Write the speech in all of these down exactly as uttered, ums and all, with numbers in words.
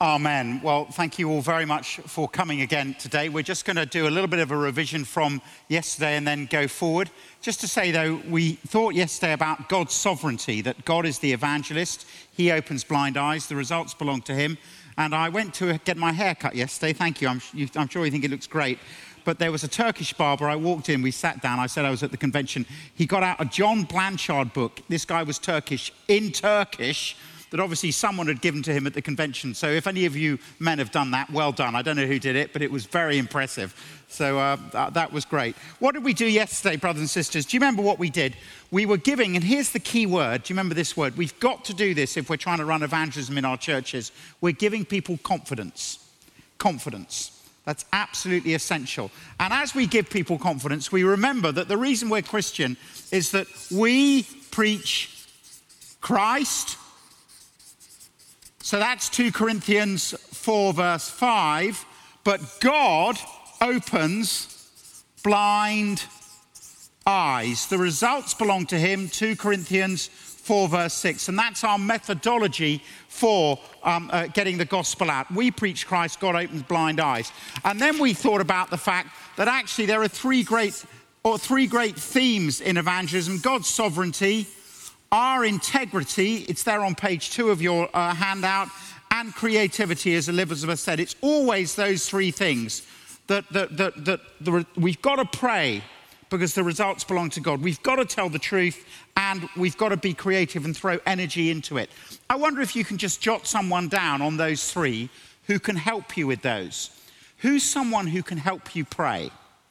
Amen. Well, thank you all very much for coming again today. We're just going to do a little bit of a revision from yesterday and then go forward. Just to say, though, we thought yesterday about God's sovereignty, that God is the evangelist. He opens blind eyes. The results belong to him. And I went to get my hair cut yesterday. Thank you. I'm, you, I'm sure you think it looks great. But there was a Turkish barber. I walked in, we sat down. I said I was at the convention. He got out a John Blanchard book. This guy was Turkish, in Turkish, that obviously someone had given to him at the convention. So if any of you men have done that, well done. I don't know who did it, but it was very impressive. So uh, that, that was great. What did we do yesterday, brothers and sisters? Do you remember what we did? We were giving, and here's the key word. Do you remember this word? We've got to do this if we're trying to run evangelism in our churches. We're giving people confidence. Confidence. That's absolutely essential. And as we give people confidence, we remember that the reason we're Christian is that we preach Christ. So that's two Corinthians four, verse five. But God opens blind eyes. The results belong to him, two Corinthians four, verse six. And that's our methodology for um, uh, getting the gospel out. We preach Christ, God opens blind eyes. And then we thought about the fact that actually there are three great, or three great themes in evangelism: God's sovereignty, our integrity, it's there on page two of your uh, handout, and creativity, as Elizabeth said. It's always those three things that, that, that, that the, we've got to pray because the results belong to God. We've got to tell the truth, and we've got to be creative and throw energy into it. I wonder if you can just jot someone down on those three who can help you with those. Who's someone who can help you pray?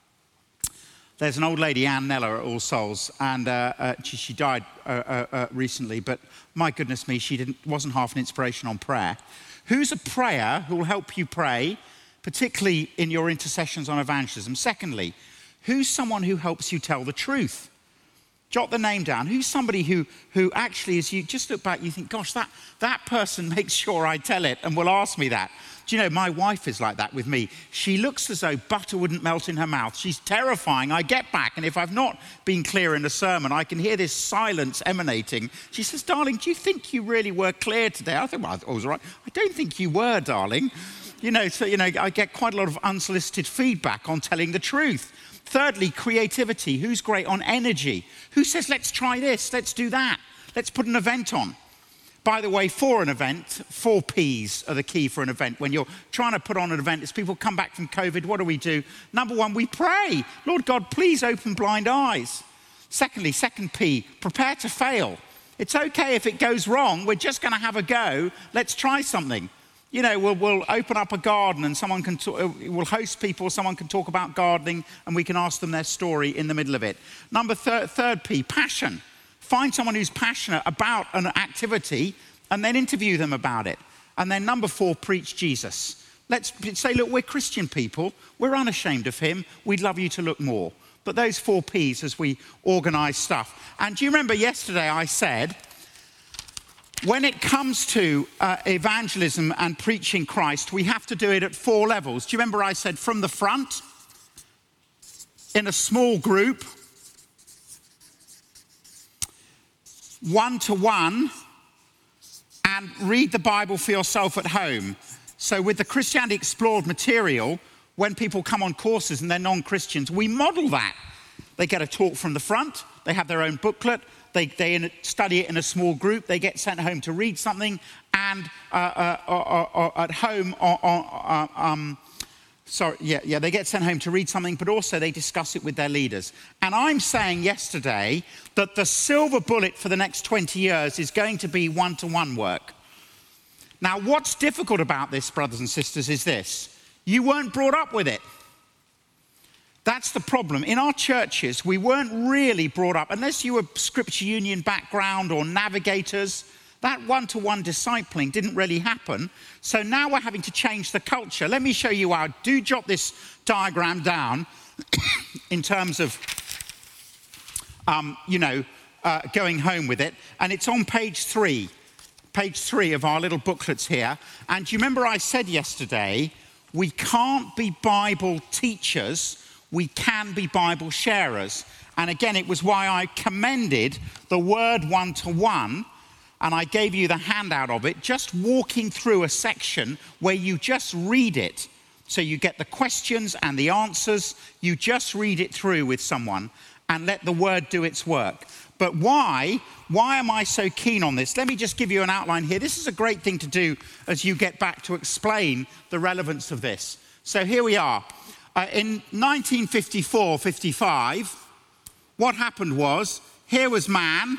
There's an old lady, Anne Neller, at All Souls, and uh, uh, she, she died uh, uh, uh, recently, but my goodness me, she didn't, wasn't half an inspiration on prayer. Who's a prayer who will help you pray, particularly in your intercessions on evangelism? Secondly, who's someone who helps you tell the truth? Jot the name down. Who's somebody who, who actually, as you just look back, you think, gosh, that, that person makes sure I tell it and will ask me that. Do you know, my wife is like that with me. She looks as though butter wouldn't melt in her mouth. She's terrifying. I get back, and if I've not been clear in a sermon, I can hear this silence emanating. She says, darling, do you think you really were clear today? I think, well, I was all right. I don't think you were, darling. You know, so, you know, I get quite a lot of unsolicited feedback on telling the truth. Thirdly, creativity. Who's great on energy? Who says, let's try this, let's do that, let's put an event on? By the way, for an event, four P's are the key for an event. When you're trying to put on an event, as people come back from COVID, what do we do? Number one, we pray. Lord God, please open blind eyes. Secondly, second P, prepare to fail. It's okay if it goes wrong. We're just going to have a go. Let's try something. You know, we'll, we'll open up a garden and someone can talk, we'll host people, someone can talk about gardening, and we can ask them their story in the middle of it. Number thir- third P, passion. Find someone who's passionate about an activity and then interview them about it. And then number four, preach Jesus. Let's say, look, we're Christian people. We're unashamed of him. We'd love you to look more. But those four P's as we organize stuff. And do you remember yesterday I said, when it comes to uh, evangelism and preaching Christ, we have to do it at four levels. Do you remember I said from the front, in a small group, one-to-one, and read the Bible for yourself at home. So with the Christianity Explored material, when people come on courses and they're non-Christians, we model that. They get a talk from the front, they have their own booklet, they, they in, study it in a small group, they get sent home to read something, and uh, uh, or, or, or at home, or, or, uh, um, sorry, yeah, yeah, they get sent home to read something, but also they discuss it with their leaders. And I'm saying yesterday that the silver bullet for the next twenty years is going to be one-to-one work. Now, what's difficult about this, brothers and sisters, is this. You weren't brought up with it. That's the problem. In our churches, we weren't really brought up, unless you were Scripture Union background or navigators, that one-to-one discipling didn't really happen. So now we're having to change the culture. Let me show you how. Do jot this diagram down in terms of, um, you know, uh, going home with it. And it's on page three, page three of our little booklets here. And do you remember I said yesterday, we can't be Bible teachers, we can be Bible sharers. And again, it was why I commended the word one-to-one and I gave you the handout of it, just walking through a section where you just read it. So you get the questions and the answers. You just read it through with someone and let the word do its work. But why? Why am I so keen on this? Let me just give you an outline here. This is a great thing to do as you get back to explain the relevance of this. So here we are. Uh, in nineteen fifty-four fifty-five, what happened was, here was man.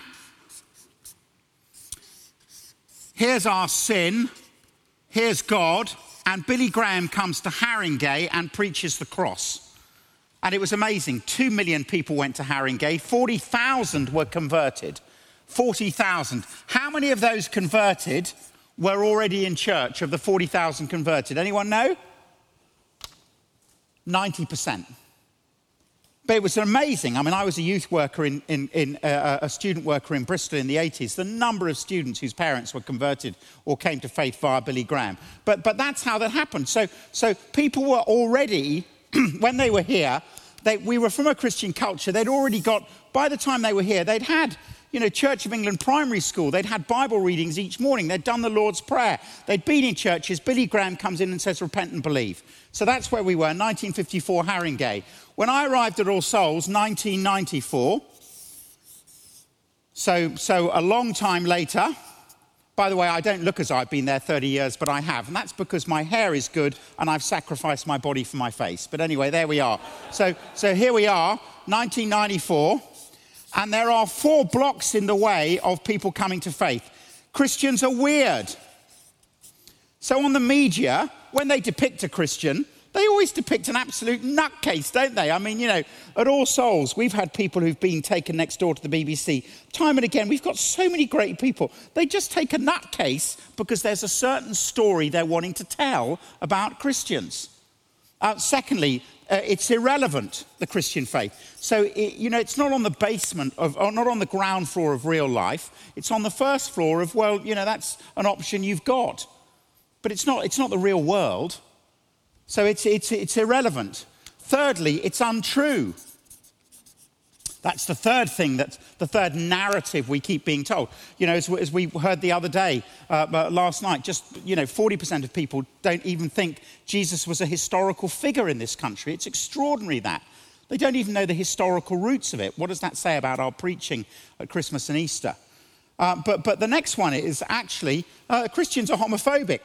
Here's our sin. Here's God. And Billy Graham comes to Haringey and preaches the cross. And it was amazing. Two million people went to Haringey. forty thousand were converted. forty thousand. How many of those converted were already in church of the forty thousand converted? Anyone know? ninety percent. But it was amazing. I mean, I was a youth worker, in, in, in uh, a student worker in Bristol in the eighties. The number of students whose parents were converted or came to faith via Billy Graham. But, but that's how that happened. So, so people were already, when they were here, they, we were from a Christian culture. They'd already got, by the time they were here, they'd had, you know, Church of England primary school. They'd had Bible readings each morning. They'd done the Lord's Prayer. They'd been in churches. Billy Graham comes in and says, repent and believe. So that's where we were, nineteen fifty-four, Haringey. When I arrived at All Souls, nineteen ninety-four, so, so a long time later. By the way, I don't look as I've been there thirty years, but I have. And that's because my hair is good and I've sacrificed my body for my face. But anyway, there we are. So, so here we are, nineteen ninety-four. And there are four blocks in the way of people coming to faith. Christians are weird. So on the media, when they depict a Christian, they always depict an absolute nutcase, don't they? I mean, you know, at All Souls, we've had people who've been taken next door to the B B C. Time and again, we've got so many great people. They just take a nutcase because there's a certain story they're wanting to tell about Christians. Uh, secondly, uh, it's irrelevant, the Christian faith. So, it, you know, it's not on the basement of, or not on the ground floor of real life. It's on the first floor of, well, you know, that's an option you've got. But it's not, it's not the real world. So it's, it's, it's irrelevant. Thirdly, it's untrue. That's the third thing, that's the third narrative we keep being told. You know, as, as we heard the other day, uh, last night, just, you know, forty percent of people don't even think Jesus was a historical figure in this country. It's extraordinary that. They don't even know the historical roots of it. What does that say about our preaching at Christmas and Easter? Uh, but, but the next one is actually, uh, Christians are homophobic.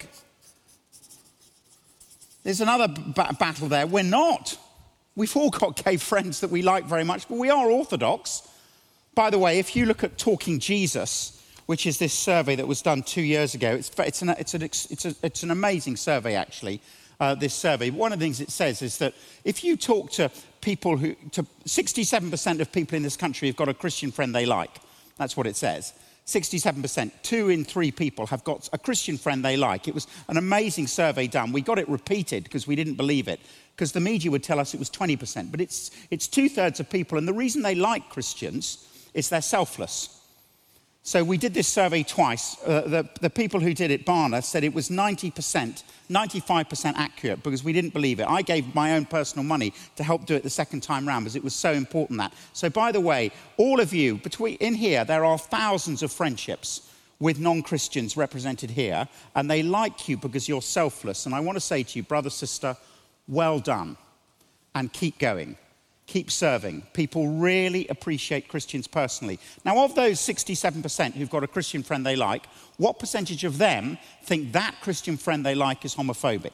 There's another b- battle there. We're not. We've all got gay friends that we like very much, but we are orthodox. By the way, if you look at Talking Jesus, which is this survey that was done two years ago, it's, it's, an, it's, an, it's, a, it's an amazing survey, actually, uh, this survey. One of the things it says is that if you talk to people who, to sixty-seven percent of people in this country have got a Christian friend they like. That's what it says. sixty-seven percent, two in three people have got a Christian friend they like. It was an amazing survey done. We got it repeated because we didn't believe it, because the media would tell us it was twenty percent. But it's, it's two-thirds of people, and the reason they like Christians is they're selfless. So we did this survey twice. Uh, the, the people who did it, Barna, said it was ninety percent, ninety-five percent accurate because we didn't believe it. I gave my own personal money to help do it the second time round because it was so important that. So by the way, all of you, between, in here, there are thousands of friendships with non-Christians represented here, and they like you because you're selfless. And I want to say to you, brother, sister, well done, and keep going. Keep serving. People really appreciate Christians personally. Now, of those sixty-seven percent who've got a Christian friend they like, what percentage of them think that Christian friend they like is homophobic?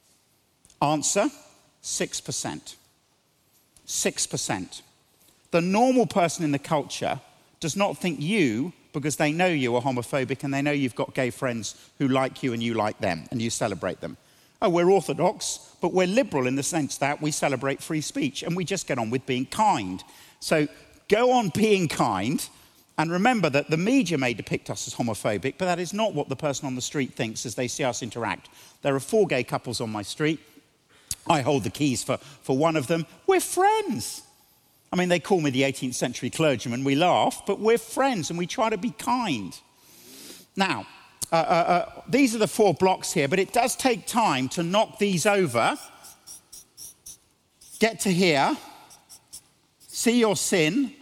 Answer, six percent. six percent. The normal person in the culture does not think you, because they know you are homophobic and they know you've got gay friends who like you and you like them and you celebrate them. Oh, we're orthodox, but we're liberal in the sense that we celebrate free speech and we just get on with being kind. So go on being kind, and remember that the media may depict us as homophobic, but that is not what the person on the street thinks as they see us interact. There are four gay couples on my street. I hold the keys for, for one of them. We're friends. I mean, they call me the eighteenth century clergyman. We laugh, but we're friends and we try to be kind. Now, Uh, uh, uh, these are the four blocks here, but it does take time to knock these over, get to here, see your sin,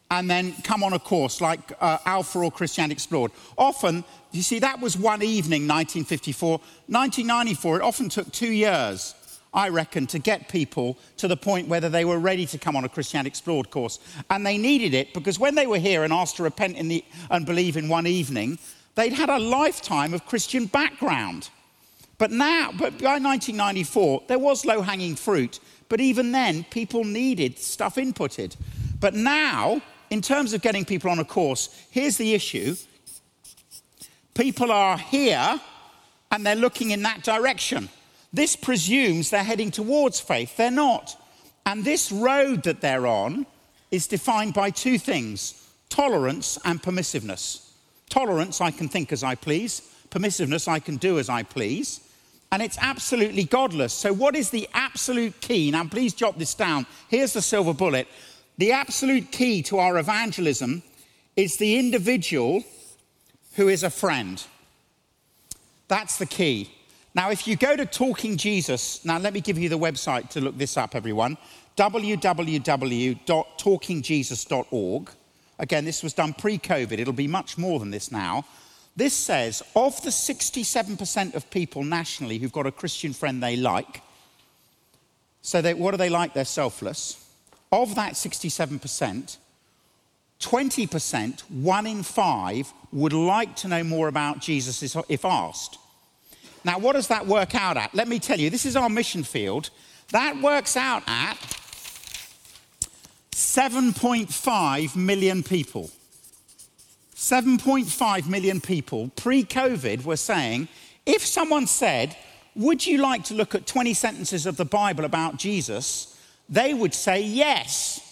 and then come on a course like uh, Alpha or Christianity Explored. Often, you see, that was one evening, nineteen fifty-four. nineteen ninety-four, it often took two years, I reckon, to get people to the point whether they were ready to come on a Christianity Explored course. And they needed it because when they were here and asked to repent in the, and believe in one evening, they'd had a lifetime of Christian background. But now, but by nineteen ninety-four, there was low-hanging fruit. But even then, people needed stuff inputted. But now, in terms of getting people on a course, here's the issue. People are here and they're looking in that direction. This presumes they're heading towards faith. They're not. And this road that they're on is defined by two things: tolerance and permissiveness. Tolerance, I can think as I please. Permissiveness, I can do as I please. And it's absolutely godless. So what is the absolute key? Now, please jot this down. Here's the silver bullet. The absolute key to our evangelism is the individual who is a friend. That's the key. Now, if you go to Talking Jesus, now let me give you the website to look this up, everyone. w w w dot talking jesus dot org. Again, this was done pre-COVID. It'll be much more than this now. This says, of the sixty-seven percent of people nationally who've got a Christian friend they like, so they, what do they like? They're selfless. Of that sixty-seven percent, twenty percent, one in five, would like to know more about Jesus if asked. Now, what does that work out at? Let me tell you, this is our mission field. That works out at seven point five million people. seven point five million people pre-COVID were saying, if someone said, would you like to look at twenty sentences of the Bible about Jesus? They would say yes.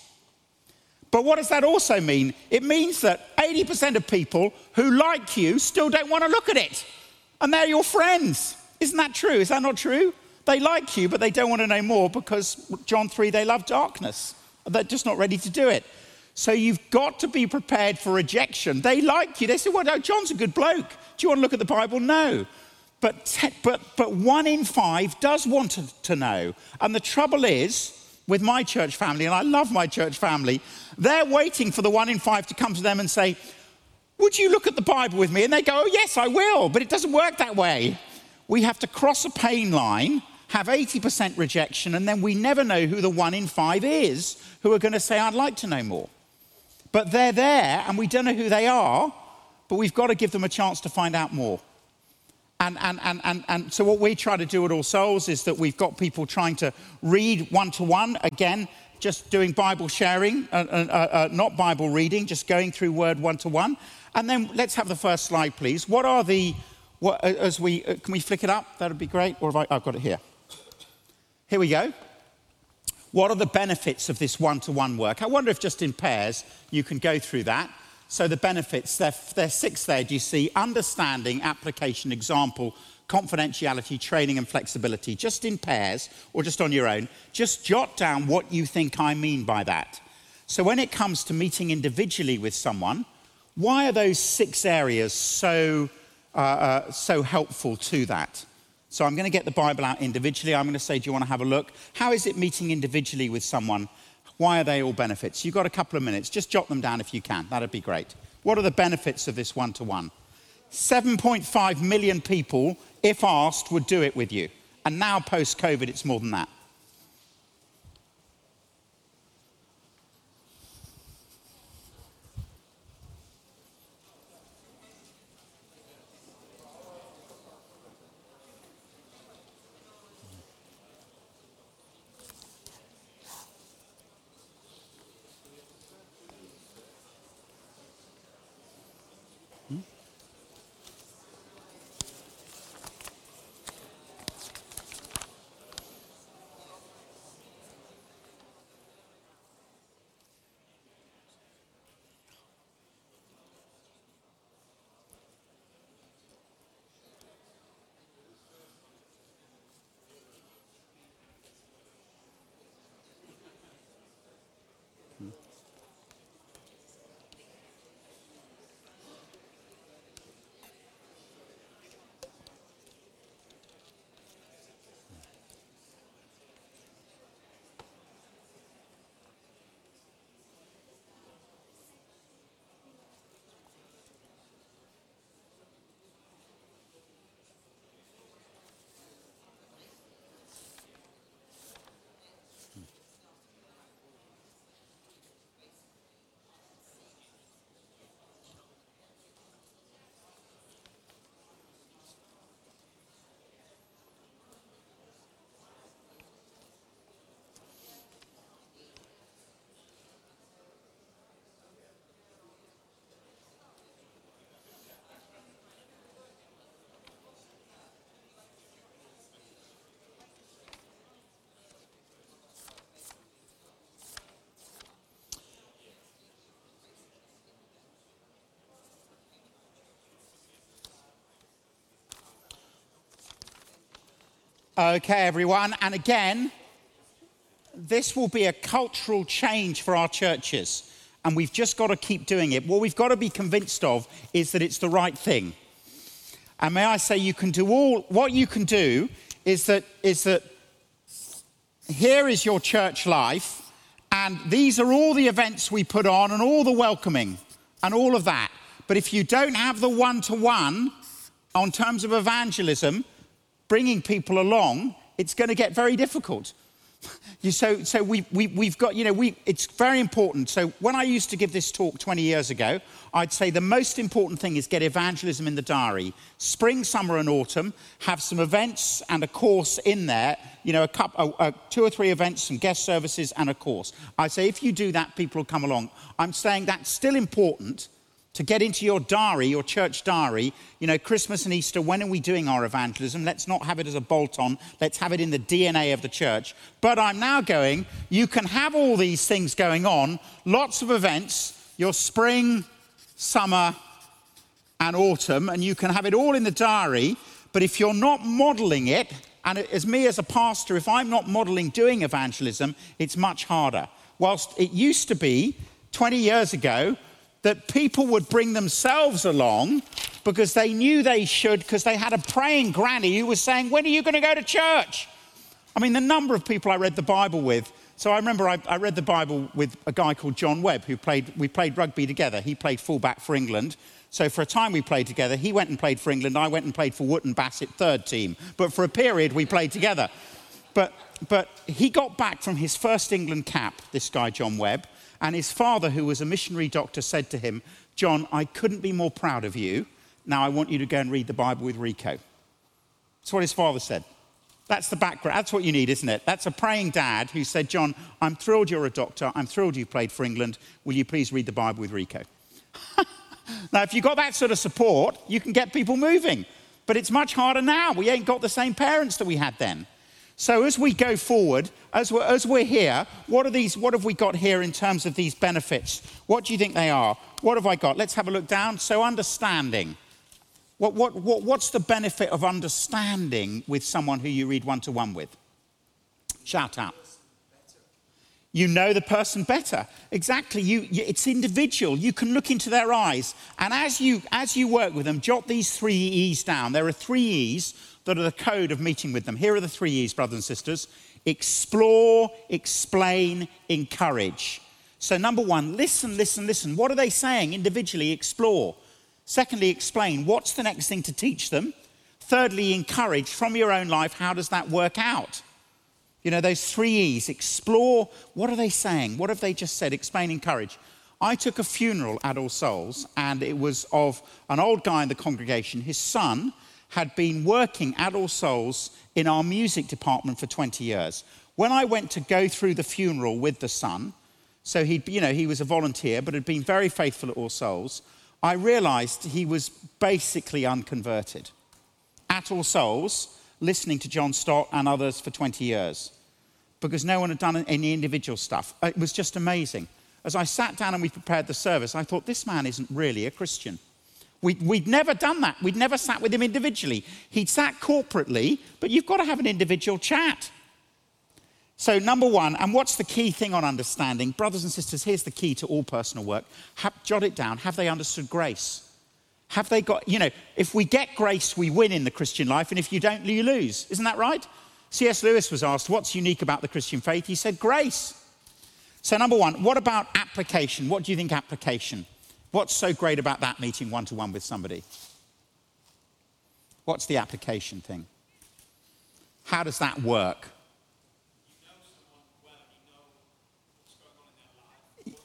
But what does that also mean? It means that eighty percent of people who like you still don't want to look at it. And they're your friends. Isn't that true? Is that not true? They like you, but they don't want to know more because John three, they love darkness. They're just not ready to do it. So you've got to be prepared for rejection. They like you. They say, well, no, John's a good bloke. Do you want to look at the Bible? No. But, te- but, but one in five does want to, to know. And the trouble is, with my church family, and I love my church family, they're waiting for the one in five to come to them and say, would you look at the Bible with me? And they go, oh, yes, I will. But it doesn't work that way. We have to cross a pain line, have eighty percent rejection, and then we never know who the one in five is who are going to say, I'd like to know more. But they're there, and we don't know who they are, but we've got to give them a chance to find out more. And, and, and, and, and so what we try to do at All Souls is that we've got people trying to read one-to-one, again, just doing Bible sharing, uh, uh, uh, not Bible reading, just going through word one-to-one. And then let's have the first slide, please. What are the, what, as we, uh, can we flick it up? That would be great. Or have I, I've got it here. Here we go. What are the benefits of this one-to-one work? I wonder if just in pairs you can go through that. So the benefits, they're, they're six there, do you see? Understanding, application, example, confidentiality, training and flexibility. Just in pairs or just on your own, just jot down what you think I mean by that. So when it comes to meeting individually with someone, why are those six areas so, uh, uh, so helpful to that? So I'm going to get the Bible out individually. I'm going to say, do you want to have a look? How is it meeting individually with someone? Why are they all benefits? You've got a couple of minutes. Just jot them down if you can. That'd be great. What are the benefits of this one-to-one? seven point five million people, if asked, would do it with you. And now, post-COVID, it's more than that. Okay, everyone. And again, this will be a cultural change for our churches. And we've just got to keep doing it. What we've got to be convinced of is that it's the right thing. And may I say, you can do all, what you can do is that, is that here is your church life, and these are all the events we put on and all the welcoming and all of that. But if you don't have the one-to-one on terms of evangelism, bringing people along, it's going to get very difficult. You, so so we, we, we've got, you know, we, it's very important. So when I used to give this talk twenty years ago, I'd say the most important thing is get evangelism in the diary. Spring, summer and autumn, have some events and a course in there, you know, a couple, a, a, two or three events, some guest services and a course. I say if you do that, people will come along. I'm saying that's still important to get into your diary, your church diary. You know, Christmas and Easter, when are we doing our evangelism? Let's not have it as a bolt-on. Let's have it in the D N A of the church. But I'm now going, you can have all these things going on, lots of events, your spring, summer, and autumn, and you can have it all in the diary. But if you're not modeling it, and as me as a pastor, if I'm not modeling doing evangelism, it's much harder. Whilst it used to be, twenty years ago, that people would bring themselves along because they knew they should, because they had a praying granny who was saying, when are you going to go to church? I mean, the number of people I read the Bible with. So I remember I, I read the Bible with a guy called John Webb, who played, we played rugby together. He played fullback for England. So for a time we played together. He went and played for England. I went and played for Wootton Bassett third team. But for a period, we played together. But, but he got back from his first England cap, this guy, John Webb. And his father, who was a missionary doctor, said to him, John, I couldn't be more proud of you. Now I want you to go and read the Bible with Rico. That's what his father said. That's the background. That's what you need, isn't it? That's a praying dad who said, John, I'm thrilled you're a doctor. I'm thrilled you played for England. Will you please read the Bible with Rico? Now, if you've got that sort of support, you can get people moving. But it's much harder now. We ain't got the same parents that we had then. So as we go forward, as we're, as we're here, what are these? What have we got here in terms of these benefits? What do you think they are? What have I got? Let's have a look down. So understanding. What, what, what, what's the benefit of understanding with someone who you read one-to-one with? Shout out. You know the person better. Exactly. You, you, it's individual. You can look into their eyes. And as you, as you work with them, jot these three E's down. There are three E's that are the code of meeting with them. Here are the three E's, brothers and sisters. Explore, explain, encourage. So number one, listen, listen, listen. What are they saying individually? Explore. Secondly, explain. What's the next thing to teach them? Thirdly, encourage. From your own life, how does that work out? You know, those three E's. Explore. What are they saying? What have they just said? Explain, encourage. I took a funeral at All Souls, and it was of an old guy in the congregation. His son had been working at All Souls in our music department for twenty years. When I went to go through the funeral with the son, so he, you know, he was a volunteer, but had been very faithful at All Souls, I realized he was basically unconverted. At All Souls, listening to John Stott and others for twenty years, because no one had done any individual stuff. It was just amazing. As I sat down and we prepared the service, I thought, this man isn't really a Christian. We'd, we'd never done that. We'd never sat with him individually. He'd sat corporately, but you've got to have an individual chat. So number one, and what's the key thing on understanding? Brothers and sisters, here's the key to all personal work. Have, jot it down. Have they understood grace? Have they got, you know, if we get grace, we win in the Christian life, and if you don't, you lose. Isn't that right? C S Lewis was asked, what's unique about the Christian faith? He said, grace. So number one, what about application? What do you think application? What's so great about that meeting one-to-one with somebody? What's the application thing? How does that work? You know someone well, you know what's going on in their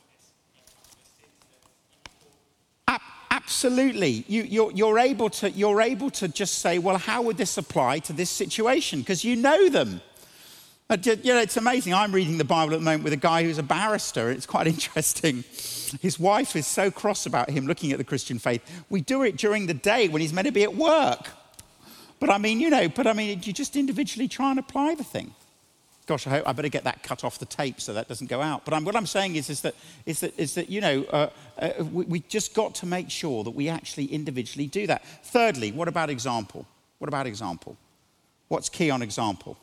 life. Ab- absolutely. You, you're, you're, able to, you're able to just say, well, how would this apply to this situation? Because you know them. You know, it's amazing. I'm reading the Bible at the moment with a guy who's a barrister. It's quite interesting. His wife is so cross about him looking at the Christian faith. We do it during the day when he's meant to be at work. But I mean, you know, but I mean, you just individually try and apply the thing. Gosh, I hope I better get that cut off the tape so that doesn't go out. But I'm, what I'm saying is, is that, is that, is that you know, uh, uh, we, we just got to make sure that we actually individually do that. Thirdly, what about example? What about example? What's key on example?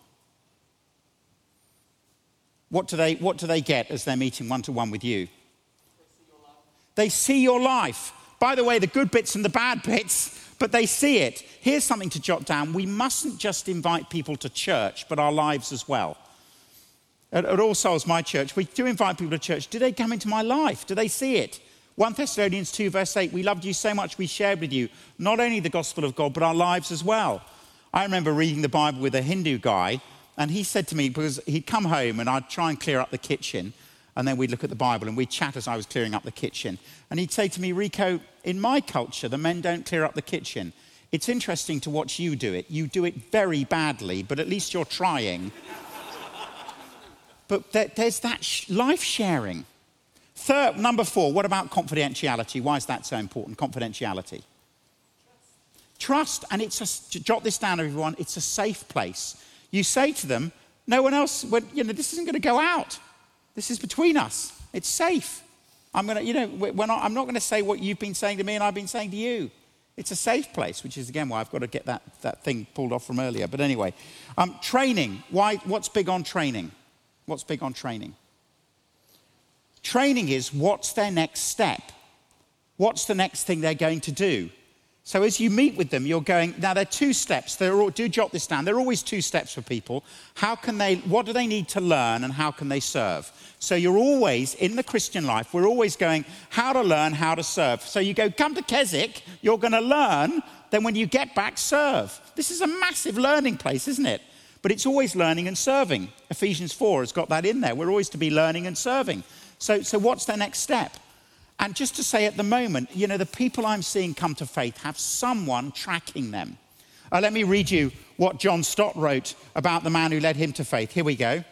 What do they, what do they get as they're meeting one-to-one with you? They see your life. By the way, the good bits and the bad bits, but they see it. Here's something to jot down. We mustn't just invite people to church, but our lives as well. At, at All Souls, my church, we do invite people to church. Do they come into my life? Do they see it? First Thessalonians two, verse eight, we loved you so much we shared with you not only the gospel of God, but our lives as well. I remember reading the Bible with a Hindu guy, and he said to me, because he'd come home and I'd try and clear up the kitchen, and then we'd look at the Bible and we'd chat as I was clearing up the kitchen. And he'd say to me, Rico, in my culture, the men don't clear up the kitchen. It's interesting to watch you do it. You do it very badly, but at least you're trying. But there, there's that sh- life sharing. Third, number four, what about confidentiality? Why is that so important, confidentiality? Trust, and it's a, jot this down, everyone, it's a safe place. You say to them, no one else, well, you know, this isn't going to go out. This is between us. It's safe. I'm going to, you know, we're not, I'm not going to say what you've been saying to me and I've been saying to you. It's a safe place, which is, again, why I've got to get that, that thing pulled off from earlier. But anyway, um, training. Why? What's big on training? What's big on training? Training is what's their next step? What's the next thing they're going to do? So as you meet with them, you're going, now there are two steps. There are, do jot this down. There are always two steps for people. How can they, what do they need to learn and how can they serve? So you're always, in the Christian life, we're always going, how to learn, how to serve. So you go, come to Keswick, you're going to learn, then when you get back, serve. This is a massive learning place, isn't it? But it's always learning and serving. Ephesians four has got that in there. We're always to be learning and serving. So, so what's their next step? And just to say at the moment, you know, the people I'm seeing come to faith have someone tracking them. Uh, let me read you what John Stott wrote about the man who led him to faith. Here we go.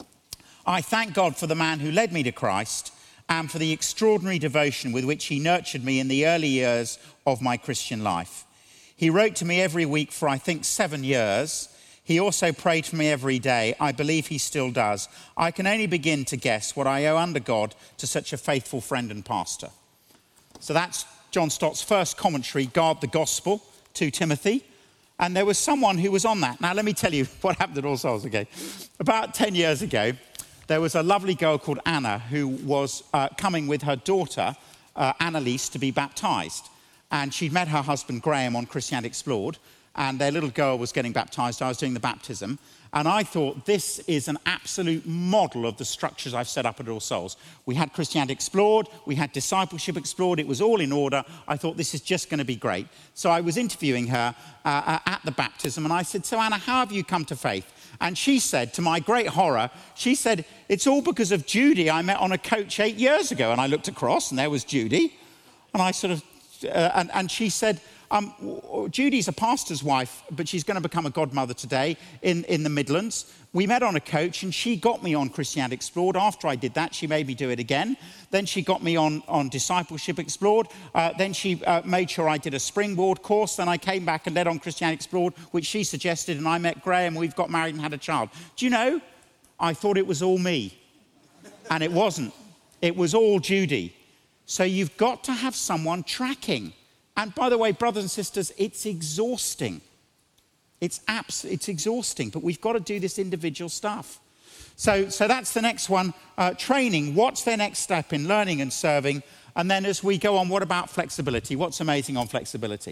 I thank God for the man who led me to Christ and for the extraordinary devotion with which he nurtured me in the early years of my Christian life. He wrote to me every week for, I think, seven years. He also prayed for me every day. I believe he still does. I can only begin to guess what I owe under God to such a faithful friend and pastor. So that's John Stott's first commentary, Guard the Gospel, to Timothy. And there was someone who was on that. Now, let me tell you what happened at All Souls ago. About ten years ago, there was a lovely girl called Anna who was uh, coming with her daughter, uh, Annalise, to be baptized. And she'd met her husband, Graham, on Christianity Explored. And their little girl was getting baptized. I was doing the baptism. And I thought, this is an absolute model of the structures I've set up at All Souls. We had Christianity Explored. We had Discipleship Explored. It was all in order. I thought, this is just going to be great. So I was interviewing her uh, uh, at the baptism. And I said, so Anna, how have you come to faith? And she said, to my great horror, she said, it's all because of Judy I met on a coach eight years ago. And I looked across, and there was Judy. And I sort of, uh, and, and she said, Um, Judy's a pastor's wife, but she's going to become a godmother today in, in the Midlands. We met on a coach, and she got me on Christianity Explored. After I did that, she made me do it again. Then she got me on, on Discipleship Explored. Uh, then she uh, made sure I did a springboard course. Then I came back and led on Christianity Explored, which she suggested, and I met Graham. We've got married and had a child. Do you know, I thought it was all me, and it wasn't. It was all Judy. So you've got to have someone tracking. And by the way, brothers and sisters, it's exhausting. It's abs- it's exhausting, but we've got to do this individual stuff. So, so that's the next one, uh, training. What's their next step in learning and serving? And then as we go on, what about flexibility? What's amazing on flexibility?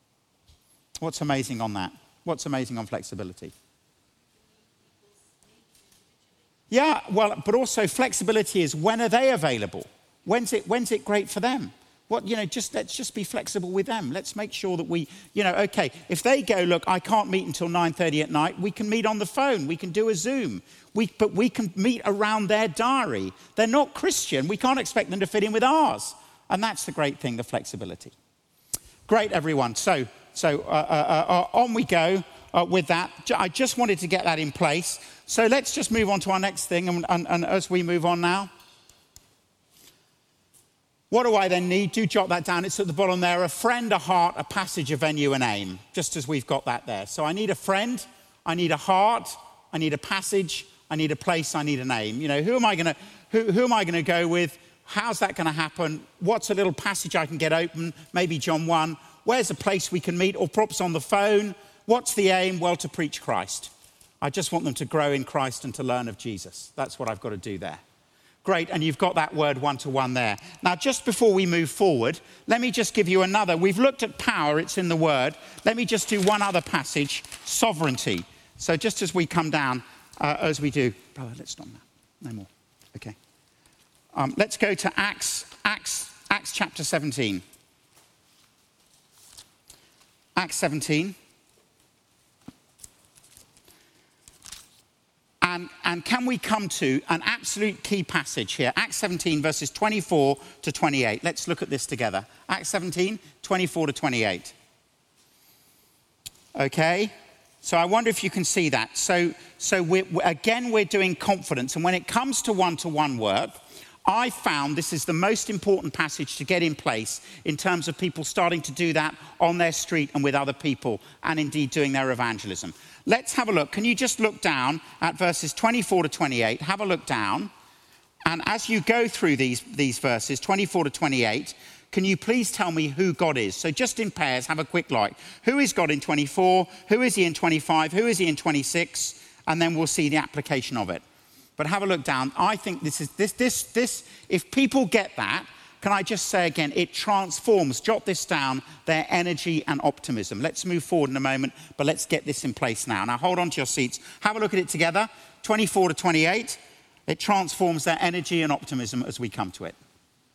What's amazing on that? What's amazing on flexibility? Yeah, well, but also flexibility is, when are they available? When's it, when's it great for them? What, you know, just let's just be flexible with them. Let's make sure that we, you know, okay, if they go, look, I can't meet until nine thirty at night, we can meet on the phone, we can do a Zoom, we, but we can meet around their diary. They're not Christian, we can't expect them to fit in with ours. And that's the great thing, the flexibility. Great, everyone. So, so uh, uh, uh, on we go uh, with that. I just wanted to get that in place. So let's just move on to our next thing, and, and, and as we move on now, what do I then need? Do jot that down. It's at the bottom there. A friend, a heart, a passage, a venue, an aim. Just as we've got that there. So I need a friend. I need a heart. I need a passage. I need a place. I need a name. You know, who am I going to, who, who am I going to go with? How's that going to happen? What's a little passage I can get open? Maybe John one. Where's a place we can meet? Or perhaps on the phone. What's the aim? Well, to preach Christ. I just want them to grow in Christ and to learn of Jesus. That's what I've got to do there. Great, and you've got that word one-to-one there. Now, just before we move forward, let me just give you another. We've looked at power, it's in the word. Let me just do one other passage, sovereignty. So just as we come down, uh, as we do, brother, let's stop now. No more. Okay. Um, let's go to Acts, Acts, Acts chapter seventeen. Acts seventeen. And, and can we come to an absolute key passage here? Acts seventeen, verses twenty-four to twenty-eight. Let's look at this together. Acts seventeen, twenty-four to twenty-eight. Okay? So I wonder if you can see that. So, so we're, again, we're doing confidence. And when it comes to one-to-one work, I found this is the most important passage to get in place in terms of people starting to do that on their street and with other people, and indeed doing their evangelism. Let's have a look. Can you just look down at verses twenty-four to twenty-eight? Have a look down. And as you go through these, these verses, twenty-four to twenty-eight, can you please tell me who God is? So just in pairs, have a quick look. Who is God in twenty-four? Who is he in twenty-five? Who is he in twenty-six? And then we'll see the application of it. But have a look down. I think this is, this, this, this, if people get that, can I just say again, it transforms, jot this down, their energy and optimism. Let's move forward in a moment, but let's get this in place now. Now hold on to your seats. Have a look at it together. twenty-four to twenty-eight. It transforms their energy and optimism as we come to it.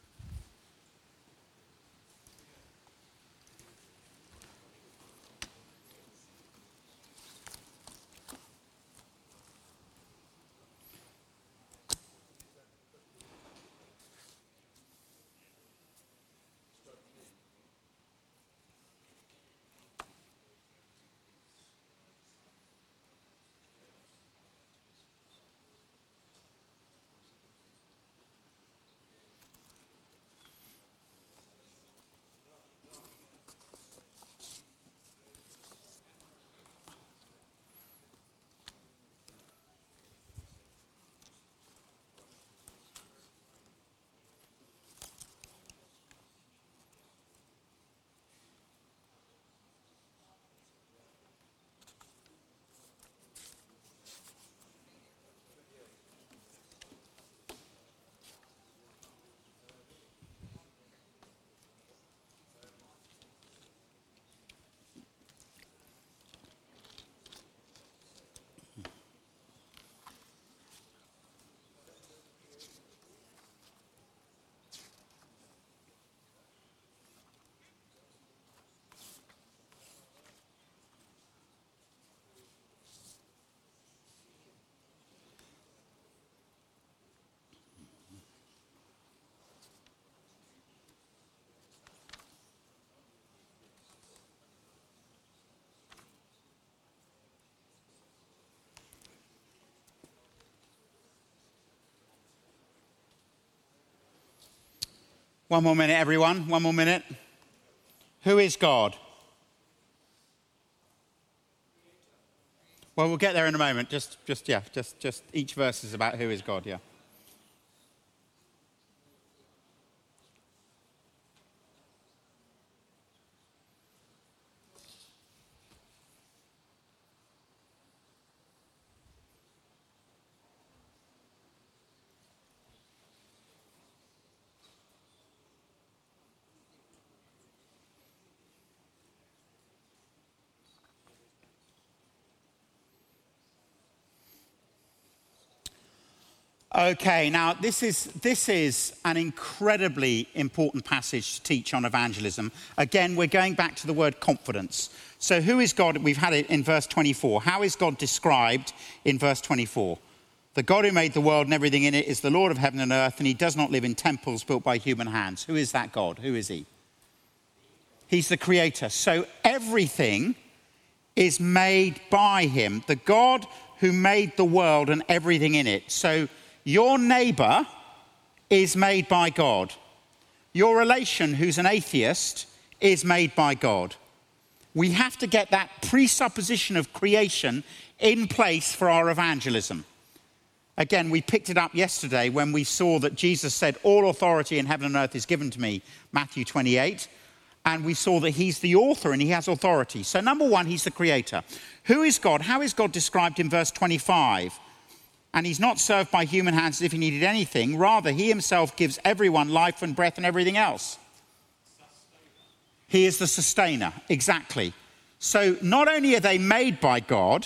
One more minute, everyone. One more minute. Who is God? Well, we'll get there in a moment. Just, just, yeah, just, just each verse is about who is God, yeah. Okay, now this is, this is an incredibly important passage to teach on evangelism. Again, we're going back to the word confidence. So who is God? We've had it in verse twenty-four. How is God described in verse twenty-four? The God who made the world and everything in it is the Lord of heaven and earth, and he does not live in temples built by human hands. Who is that God? Who is he? He's the creator. So everything is made by him. The God who made the world and everything in it. So your neighbor is made by God. Your relation, who's an atheist, is made by God. We have to get that presupposition of creation in place for our evangelism. Again, we picked it up yesterday when we saw that Jesus said, all authority in heaven and earth is given to me, Matthew twenty-eight. And we saw that he's the author and he has authority. So number one, he's the creator. Who is God? How is God described in verse twenty-five? And he's not served by human hands as if he needed anything. Rather, he himself gives everyone life and breath and everything else. He is the sustainer, exactly. So not only are they made by God,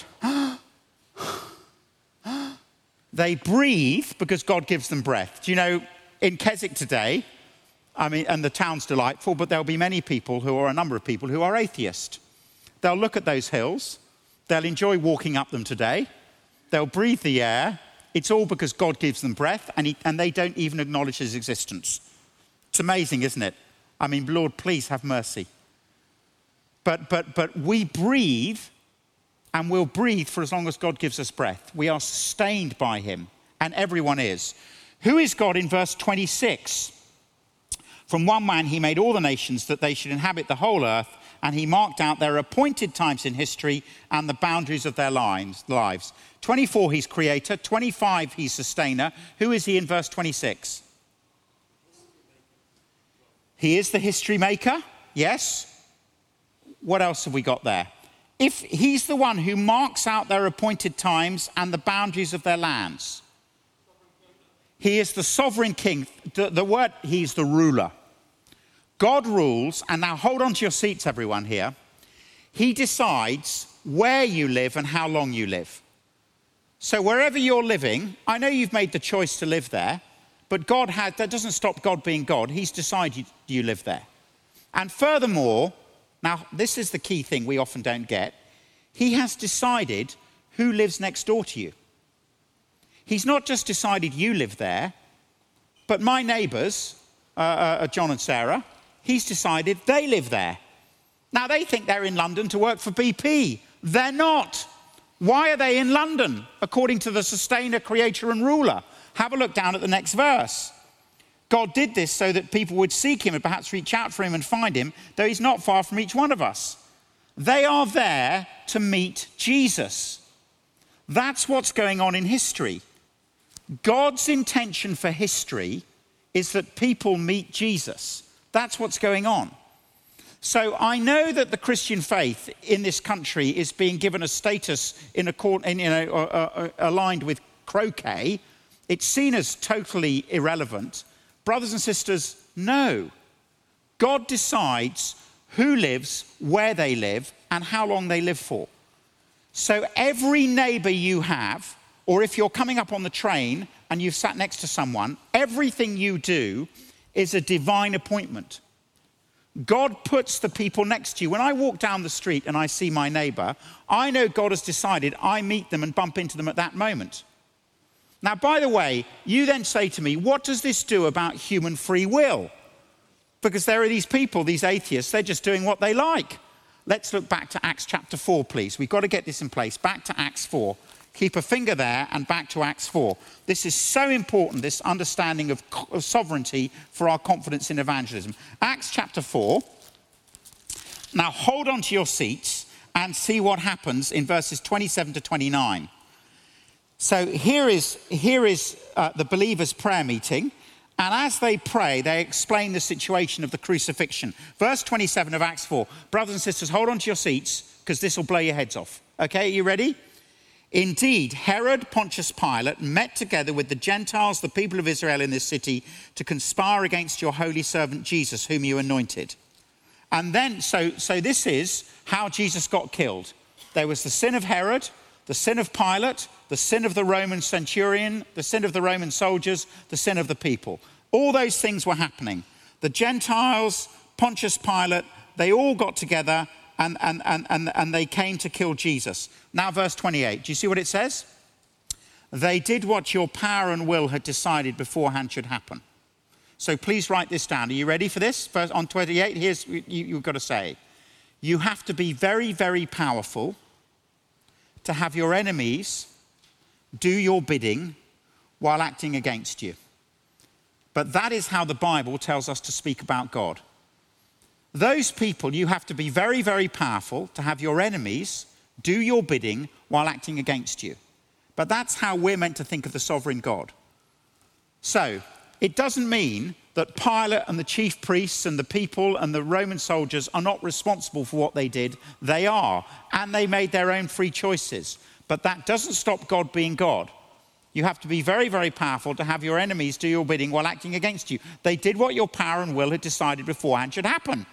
they breathe because God gives them breath. Do you know, in Keswick today, I mean, and the town's delightful, but there'll be many people who are, a number of people who are atheist. They'll look at those hills. They'll enjoy walking up them today. They'll breathe the air. It's all because God gives them breath, and, he, and they don't even acknowledge his existence. It's amazing, isn't it? I mean, Lord, please have mercy. But, but, but we breathe, and we'll breathe for as long as God gives us breath. We are sustained by him, and everyone is. Who is God in verse twenty-six? From one man he made all the nations that they should inhabit the whole earth, and he marked out their appointed times in history and the boundaries of their lives. twenty-four, he's creator. twenty-five, he's sustainer. Who is he in verse twenty-six? He is the history maker, yes. What else have we got there? If he's the one who marks out their appointed times and the boundaries of their lands. He is the sovereign king. The, the word, he's the ruler. God rules, and now hold on to your seats, everyone here. He decides where you live and how long you live. So wherever you're living, I know you've made the choice to live there, but God had, that doesn't stop God being God. He's decided you live there. And furthermore, now this is the key thing we often don't get, he has decided who lives next door to you. He's not just decided you live there, but my neighbours, uh, uh, John and Sarah, he's decided they live there. Now, they think they're in London to work for B P. They're not. Why are they in London, according to the sustainer, creator, and ruler? Have a look down at the next verse. God did this so that people would seek him and perhaps reach out for him and find him, though he's not far from each one of us. They are there to meet Jesus. That's what's going on in history. God's intention for history is that people meet Jesus. That's what's going on. So I know that the Christian faith in this country is being given a status in a, in, you know, uh, uh, aligned with croquet. It's seen as totally irrelevant. Brothers and sisters, no. God decides who lives, where they live, and how long they live for. So every neighbour you have, or if you're coming up on the train and you've sat next to someone, everything you do is a divine appointment. God puts the people next to you. When I walk down the street and I see my neighbour, I know God has decided I meet them and bump into them at that moment. Now, by the way, you then say to me, what does this do about human free will? Because there are these people, these atheists, they're just doing what they like. Let's look back to Acts chapter four, please. We've got to get this in place. Back to Acts four. Keep a finger there and back to Acts four. This is so important, this understanding of, of sovereignty for our confidence in evangelism. Acts chapter four. Now hold on to your seats and see what happens in verses twenty-seven to twenty-nine. So here is, here is uh, the believers' prayer meeting. And as they pray, they explain the situation of the crucifixion. Verse twenty-seven of Acts four. Brothers and sisters, hold on to your seats because this will blow your heads off. Okay, are you ready? Indeed, Herod, Pontius Pilate, met together with the Gentiles, the people of Israel in this city, to conspire against your holy servant Jesus, whom you anointed. And then, so, so this is how Jesus got killed. There was the sin of Herod, the sin of Pilate, the sin of the Roman centurion, the sin of the Roman soldiers, the sin of the people. All those things were happening. The Gentiles, Pontius Pilate, they all got together and, and, and, and, and they came to kill Jesus. Now verse twenty-eight, do you see what it says? They did what your power and will had decided beforehand should happen. So please write this down. Are you ready for this? Verse on twenty-eight, here's you, you've got to say. You have to be very, very powerful to have your enemies do your bidding while acting against you. But that is how the Bible tells us to speak about God. Those people, you have to be very, very powerful to have your enemies do your bidding while acting against you. But that's how we're meant to think of the sovereign God. So, it doesn't mean that Pilate and the chief priests and the people and the Roman soldiers are not responsible for what they did. They are, and they made their own free choices. But that doesn't stop God being God. You have to be very, very powerful to have your enemies do your bidding while acting against you. They did what your power and will had decided beforehand should happen.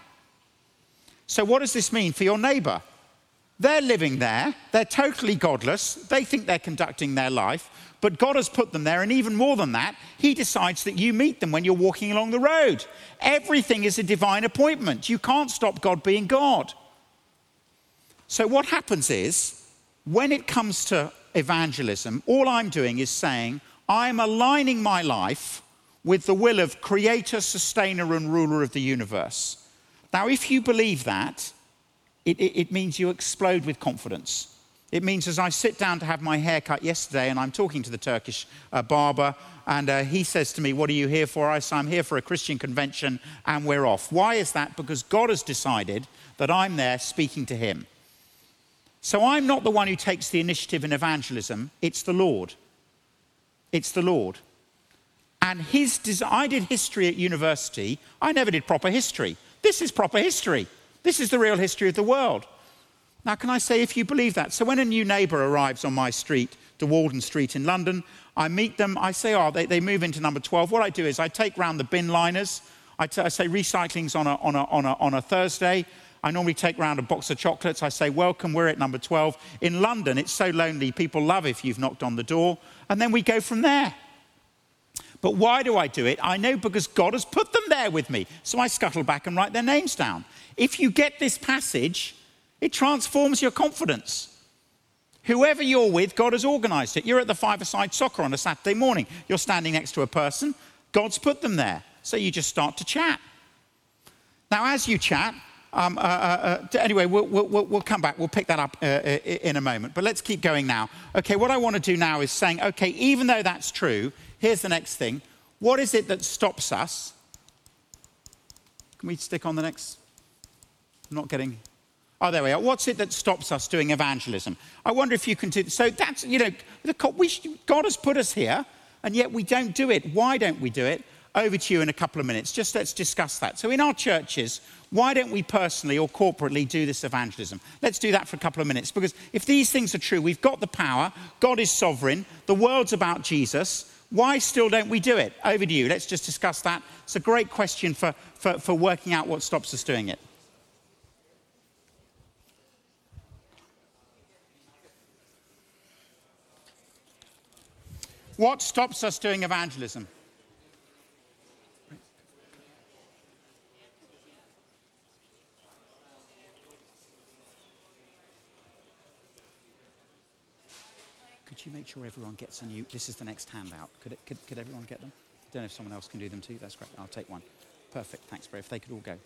So what does this mean for your neighbour? They're living there. They're totally godless. They think they're conducting their life. But God has put them there, and even more than that, he decides that you meet them when you're walking along the road. Everything is a divine appointment. You can't stop God being God. So what happens is, when it comes to evangelism, all I'm doing is saying, I'm aligning my life with the will of creator, sustainer, and ruler of the universe. Now, if you believe that, it, it, it means you explode with confidence. It means as I sit down to have my hair cut yesterday, and I'm talking to the Turkish uh, barber, and uh, he says to me, what are you here for? I say, I'm here for a Christian convention, and we're off. Why is that? Because God has decided that I'm there speaking to him. So I'm not the one who takes the initiative in evangelism. It's the Lord. It's the Lord. And his des- I did history at university. I never did proper history. This is proper history. This is the real history of the world. Now, can I say, if you believe that, so when a new neighbour arrives on my street, to Walden Street in London, I meet them, I say, oh, they, they move into number twelve. What I do is I take round the bin liners. I, t- I say recycling's on a, on, a, on, a, on a Thursday. I normally take round a box of chocolates. I say, welcome, we're at number twelve. In London, it's so lonely, people love if you've knocked on the door. And then we go from there. But why do I do it? I know because God has put them there with me. So I scuttle back and write their names down. If you get this passage, it transforms your confidence. Whoever you're with, God has organised it. You're at the five-a-side soccer on a Saturday morning. You're standing next to a person. God's put them there. So you just start to chat. Now, as you chat, um, uh, uh, uh, anyway, we'll, we'll, we'll come back. We'll pick that up uh, in a moment. But let's keep going now. Okay, what I want to do now is saying, okay, even though that's true, here's the next thing. What is it that stops us? Can we stick on the next? I'm not getting... Oh, there we are. What's it that stops us doing evangelism? I wonder if you can do... So that's, you know, the, we, God has put us here, and yet we don't do it. Why don't we do it? Over to you in a couple of minutes. Just let's discuss that. So in our churches, why don't we personally or corporately do this evangelism? Let's do that for a couple of minutes. Because if these things are true, we've got the power, God is sovereign, the world's about Jesus, why still don't we do it? Over to you. Let's just discuss that. It's a great question for, for, for working out what stops us doing it. What stops us doing evangelism? Could you make sure everyone gets a new... This is the next handout. Could, it, could, could everyone get them? I don't know if someone else can do them too. That's great. I'll take one. Perfect. Thanks, Barry. If they could all go.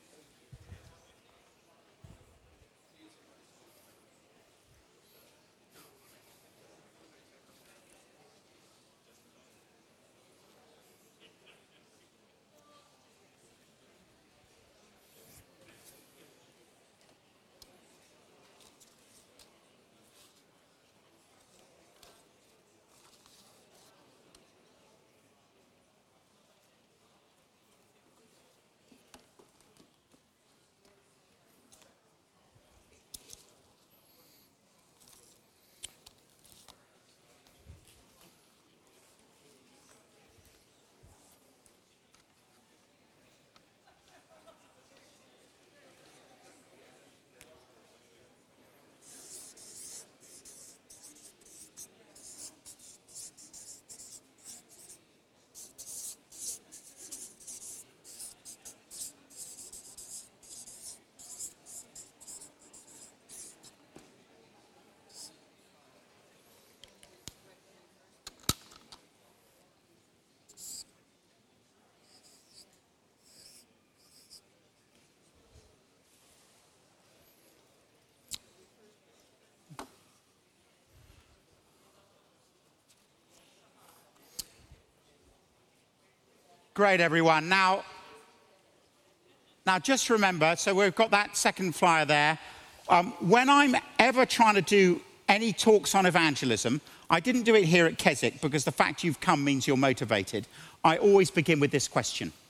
Great, everyone. Now, now just remember, so we've got that second flyer there. Um, when I'm ever trying to do any talks on evangelism, I didn't do it here at Keswick because the fact you've come means you're motivated. I always begin with this question.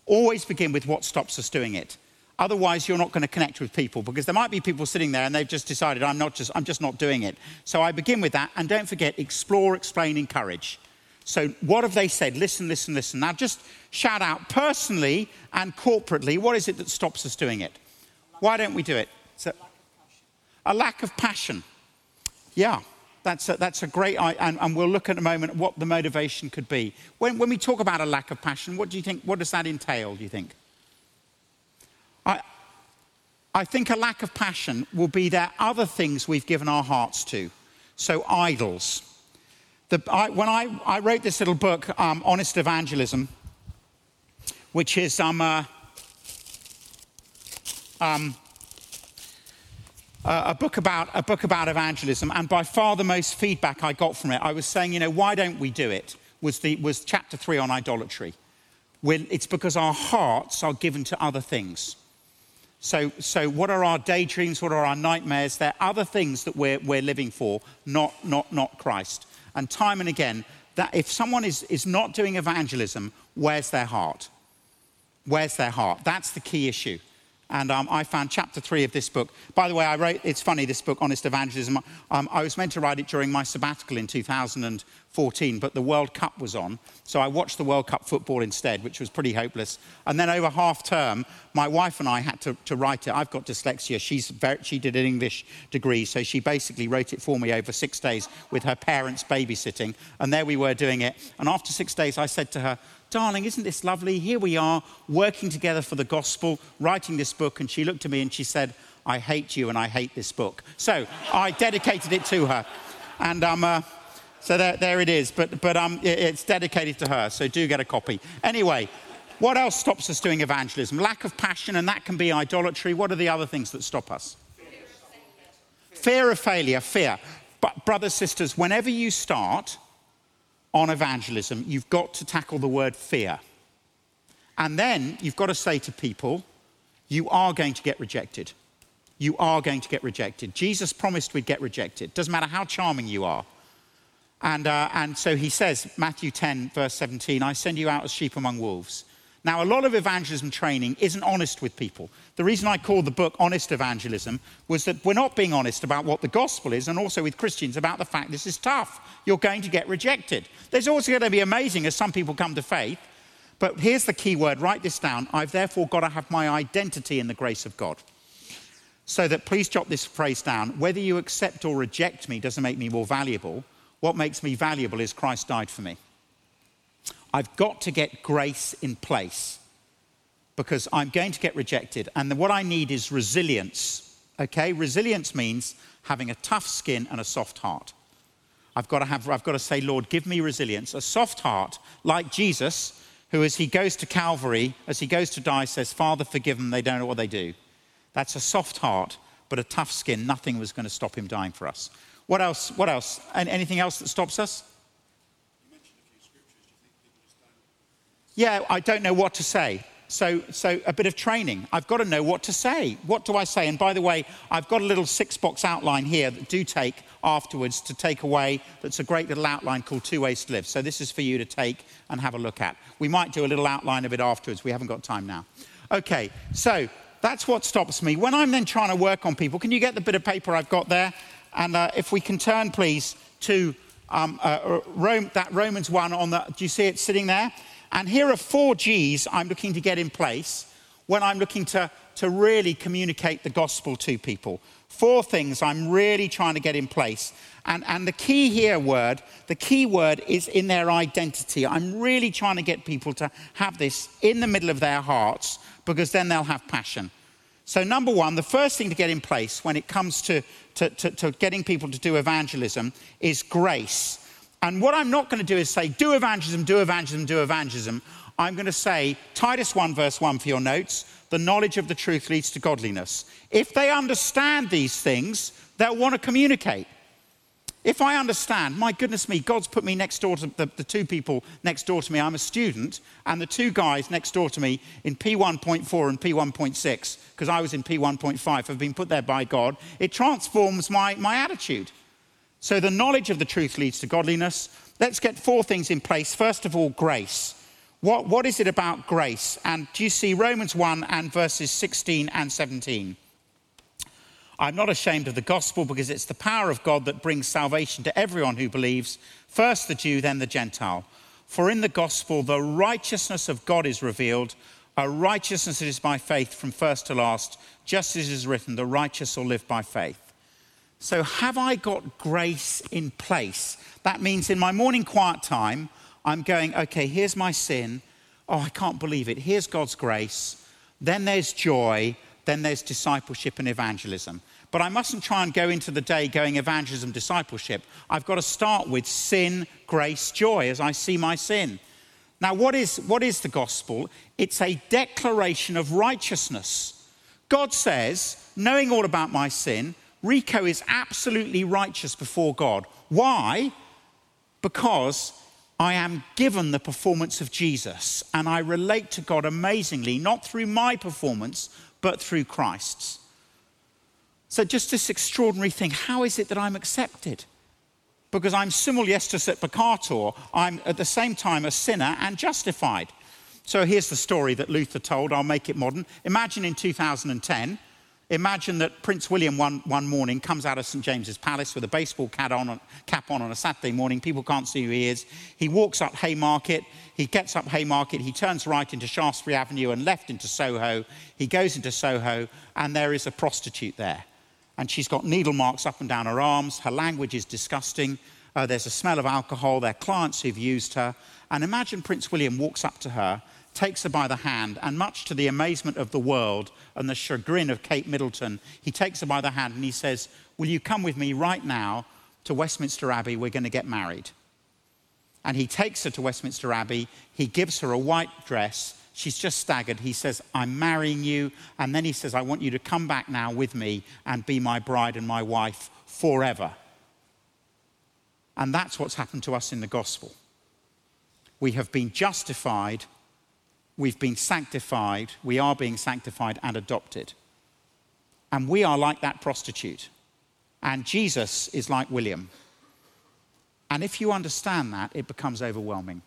always begin with what stops us doing it. Otherwise, you're not going to connect with people, because there might be people sitting there and they've just decided, I'm not just, I'm just not doing it. So I begin with that. And don't forget, explore, explain, encourage. So what have they said? Listen, listen, listen. Now just shout out personally and corporately, what is it that stops us doing it? Why don't we do it? So, a lack of passion. Yeah, that's a, that's a great, and, and we'll look at a moment what the motivation could be. When, when we talk about a lack of passion, what do you think, what does that entail, do you think? I, I think a lack of passion will be there other things we've given our hearts to. So idols. The, I, when I, I wrote this little book, um, Honest Evangelism, which is um, uh, um, uh, a book about a book about evangelism, and by far the most feedback I got from it, I was saying, you know, why don't we do it? Was the was chapter three on idolatry. When it's because our hearts are given to other things. So, so what are our daydreams? What are our nightmares? They're other things that we're we're living for, not not not Christ. And time and again, that if someone is, is not doing evangelism, where's their heart? Where's their heart? That's the key issue. And um, I found chapter three of this book. By the way, I wrote, it's funny, this book, Honest Evangelism, um, I was meant to write it during my sabbatical in two thousand fourteen, but the World Cup was on. So I watched the World Cup football instead, which was pretty hopeless. And then over half term, my wife and I had to, to write it. I've got dyslexia. She's very, she did an English degree, so she basically wrote it for me over six days with her parents babysitting. And there we were doing it. And after six days, I said to her, darling, isn't this lovely? Here we are, working together for the gospel, writing this book. And she looked at me and she said, I hate you and I hate this book. So I dedicated it to her. And um, uh, so there, there it is. But, but um, it, it's dedicated to her, so do get a copy. Anyway, what else stops us doing evangelism? Lack of passion, and that can be idolatry. What are the other things that stop us? Fear of failure, fear. But brothers, sisters, whenever you start on evangelism, you've got to tackle the word fear. And then you've got to say to people, you are going to get rejected. You are going to get rejected. Jesus promised we'd get rejected. Doesn't matter how charming you are. And, uh, and so he says, Matthew ten, verse seventeen, I send you out as sheep among wolves. Now, a lot of evangelism training isn't honest with people. The reason I called the book Honest Evangelism was that we're not being honest about what the gospel is, and also with Christians about the fact this is tough. You're going to get rejected. There's also going to be amazing as some people come to faith. But here's the key word, write this down. I've therefore got to have my identity in the grace of God. So that, please jot this phrase down, whether you accept or reject me doesn't make me more valuable. What makes me valuable is Christ died for me. I've got to get grace in place because I'm going to get rejected. And what I need is resilience, okay? Resilience means having a tough skin and a soft heart. I've got to have, I've got to say, Lord, give me resilience. A soft heart, like Jesus, who as he goes to Calvary, as he goes to die, says, Father, forgive them, they don't know what they do. That's a soft heart, but a tough skin. Nothing was going to stop him dying for us. What else? What else? And anything else that stops us? You mentioned a few scriptures. Do you think people just don't? Yeah, I don't know what to say. So, so a bit of training. I've got to know what to say. What do I say? And by the way, I've got a little six-box outline here that do take afterwards to take away. That's a great little outline called Two Ways to Live. So this is for you to take and have a look at. We might do a little outline of it afterwards. We haven't got time now. Okay, so that's what stops me. When I'm then trying to work on people, can you get the bit of paper I've got there? And uh, if we can turn, please, to um, uh, Rome, that Romans one on the, do you see it sitting there? And here are four G's I'm looking to get in place when I'm looking to, to really communicate the gospel to people. Four things I'm really trying to get in place. And, and the key here word, the key word is in their identity. I'm really trying to get people to have this in the middle of their hearts because then they'll have passion. So number one, the first thing to get in place when it comes to, to, to, to getting people to do evangelism is grace. And what I'm not going to do is say, do evangelism, do evangelism, do evangelism. I'm going to say, Titus one, verse one for your notes, the knowledge of the truth leads to godliness. If they understand these things, they'll want to communicate. If I understand, my goodness me, God's put me next door to the, the two people next door to me. I'm a student, and the two guys next door to me in P one point four and P one point six, because I was in P one point five, have been put there by God. It transforms my, my attitude. So the knowledge of the truth leads to godliness. Let's get four things in place. First of all, grace. What, what is it about grace? And do you see Romans one and verses sixteen and seventeen? I'm not ashamed of the gospel because it's the power of God that brings salvation to everyone who believes, first the Jew, then the Gentile. For in the gospel, the righteousness of God is revealed, a righteousness that is by faith from first to last, just as it is written, the righteous will live by faith. So have I got grace in place? That means in my morning quiet time, I'm going, okay, here's my sin. Oh, I can't believe it. Here's God's grace. Then there's joy. Then there's discipleship and evangelism. But I mustn't try and go into the day going evangelism, discipleship. I've got to start with sin, grace, joy as I see my sin. Now, what is, what is the gospel? It's a declaration of righteousness. God says, knowing all about my sin, Rico is absolutely righteous before God. Why? Because I am given the performance of Jesus, and I relate to God amazingly, not through my performance, but through Christ's. So just this extraordinary thing, how is it that I'm accepted? Because I'm simul iestus et peccator, I'm at the same time a sinner and justified. So here's the story that Luther told, I'll make it modern. Imagine in two thousand ten, imagine that Prince William one, one morning comes out of St James's Palace with a baseball cap on, cap on on a Saturday morning. People can't see who he is. He walks up Haymarket. He gets up Haymarket. He turns right into Shaftesbury Avenue and left into Soho. He goes into Soho, and there is a prostitute there. And she's got needle marks up and down her arms. Her language is disgusting. Uh, there's a smell of alcohol. They're clients who've used her. And imagine Prince William walks up to her, takes her by the hand, and much to the amazement of the world and the chagrin of Kate Middleton, he takes her by the hand and he says, will you come with me right now to Westminster Abbey? We're going to get married. And he takes her to Westminster Abbey. He gives her a white dress. She's just staggered. He says, I'm marrying you. And then he says, I want you to come back now with me and be my bride and my wife forever. And that's what's happened to us in the gospel. We have been justified. We've been sanctified, we are being sanctified and adopted. And we are like that prostitute. And Jesus is like William. And if you understand that, it becomes overwhelming.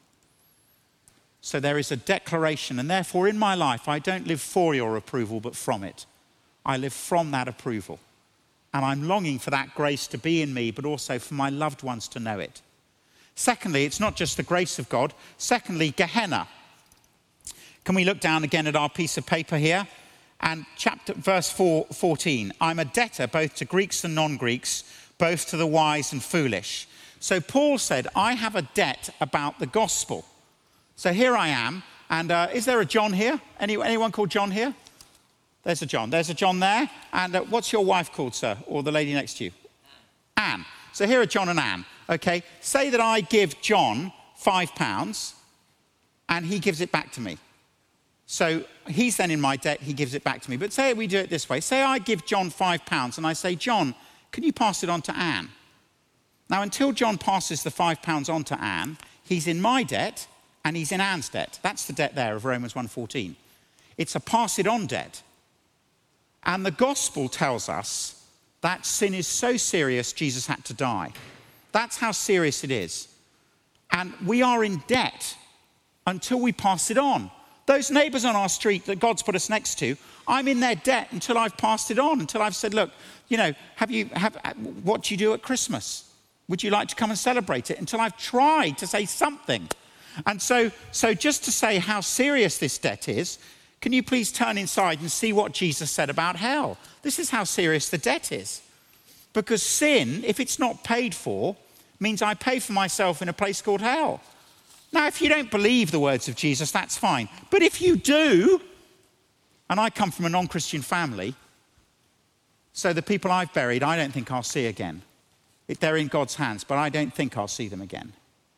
So there is a declaration, and therefore in my life, I don't live for your approval, but from it. I live from that approval. And I'm longing for that grace to be in me, but also for my loved ones to know it. Secondly, it's not just the grace of God. Secondly, Gehenna. Can we look down again at our piece of paper here? And chapter, verse four, fourteen. I'm a debtor both to Greeks and non-Greeks, both to the wise and foolish. So Paul said, I have a debt about the gospel. So here I am. And uh, is there a John here? Any, anyone called John here? There's a John. There's a John there. And uh, what's your wife called, sir? Or the lady next to you? Anne. Anne. So here are John and Anne. Okay. Say that I give John five pounds and he gives it back to me. So he's then in my debt, he gives it back to me. But say we do it this way. Say I give John five pounds and I say, John, can you pass it on to Anne? Now, until John passes the five pounds on to Anne, he's in my debt and he's in Anne's debt. That's the debt there of Romans one fourteen. It's a pass it on debt. And the gospel tells us that sin is so serious, Jesus had to die. That's how serious it is. And we are in debt until we pass it on. Those neighbours on our street that God's put us next to, I'm in their debt until I've passed it on, until I've said, look, you know, have you, have, what do you do at Christmas? Would you like to come and celebrate it? Until I've tried to say something. And so, so just to say how serious this debt is, can you please turn inside and see what Jesus said about hell? This is how serious the debt is. Because sin, if it's not paid for, means I pay for myself in a place called hell. Now, if you don't believe the words of Jesus, that's fine. But if you do, and I come from a non-Christian family, so the people I've buried, I don't think I'll see again. They're in God's hands, but I don't think I'll see them again.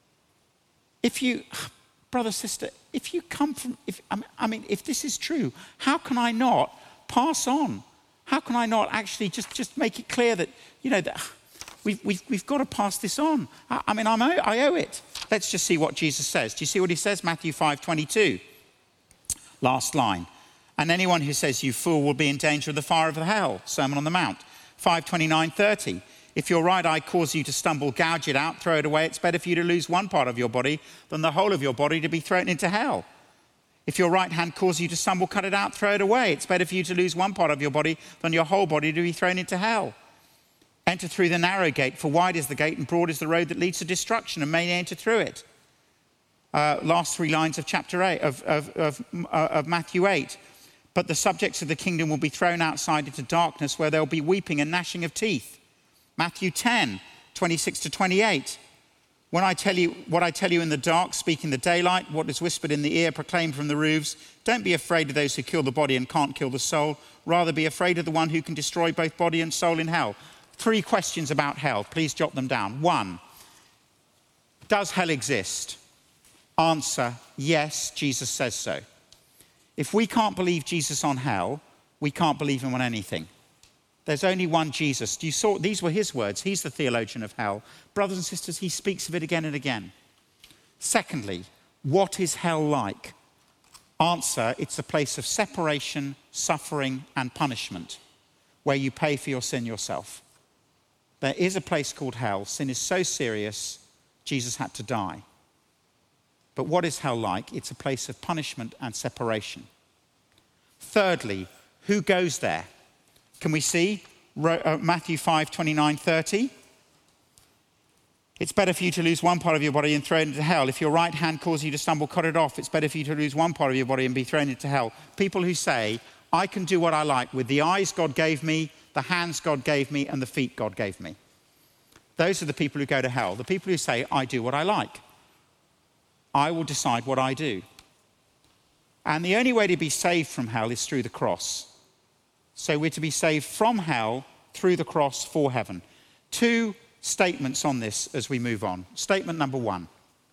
If you, brother, sister, if you come from, if I mean, if this is true, how can I not pass on? How can I not actually just, just make it clear that, you know, that we've, we've, we've got to pass this on? I, I mean, I'm, I owe it. Let's just see what Jesus says. Do you see what he says? Matthew five twenty-two. Last line. And anyone who says, you fool, will be in danger of the fire of the hell. Sermon on the Mount. five twenty-nine thirty. If your right eye causes you to stumble, gouge it out, throw it away. It's better for you to lose one part of your body than the whole of your body to be thrown into hell. If your right hand causes you to stumble, cut it out, throw it away. It's better for you to lose one part of your body than your whole body to be thrown into hell. Enter through the narrow gate, for wide is the gate and broad is the road that leads to destruction, and many enter through it. Uh, last three lines of chapter eight, of, of, of, uh, of Matthew eight. But the subjects of the kingdom will be thrown outside into darkness, where there will be weeping and gnashing of teeth. Matthew ten, twenty-six to twenty-eight. When I tell you what I tell you in the dark, speak in the daylight. What is whispered in the ear, proclaim from the roofs. Don't be afraid of those who kill the body and can't kill the soul. Rather be afraid of the one who can destroy both body and soul in hell. Three questions about hell. Please jot them down. One, does hell exist? Answer, yes, Jesus says so. If we can't believe Jesus on hell, we can't believe him on anything. There's only one Jesus. You saw, these were his words. He's the theologian of hell. Brothers and sisters, he speaks of it again and again. Secondly, what is hell like? Answer, it's a place of separation, suffering, and punishment, where you pay for your sin yourself. There is a place called hell. Sin is so serious, Jesus had to die. But what is hell like? It's a place of punishment and separation. Thirdly, who goes there? Can we see Matthew five, twenty-nine, thirty? It's better for you to lose one part of your body and throw it into hell. If your right hand causes you to stumble, cut it off. It's better for you to lose one part of your body and be thrown into hell. People who say, I can do what I like with the eyes God gave me, the hands God gave me, and the feet God gave me. Those are the people who go to hell. The people who say, I do what I like. I will decide what I do. And the only way to be saved from hell is through the cross. So we're to be saved from hell through the cross for heaven. Two statements on this as we move on. Statement number one.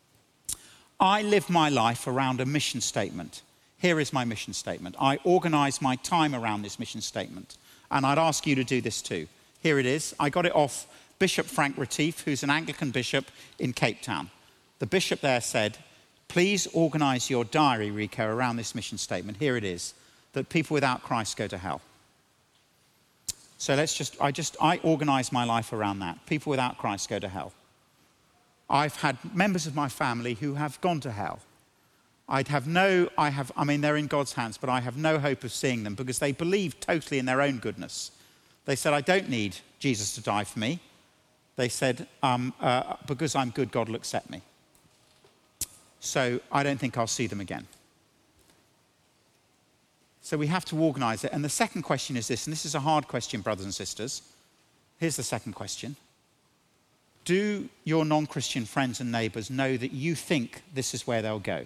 I live my life around a mission statement. Here is my mission statement. I organize my time around this mission statement. And I'd ask you to do this too. Here it is. I got it off Bishop Frank Retief, who's an Anglican bishop in Cape Town. The bishop there said, please organize your diary, Rico, around this mission statement. Here it is, that people without Christ go to hell. So let's just, I just, I organize my life around that. People without Christ go to hell. I've had members of my family who have gone to hell. I'd have no, I have, I mean, they're in God's hands, but I have no hope of seeing them because they believe totally in their own goodness. They said, I don't need Jesus to die for me. They said, um, uh, because I'm good, God will accept me. So I don't think I'll see them again. So we have to organize it. And the second question is this, and this is a hard question, brothers and sisters. Here's the second question. Do your non-Christian friends and neighbors know that you think this is where they'll go?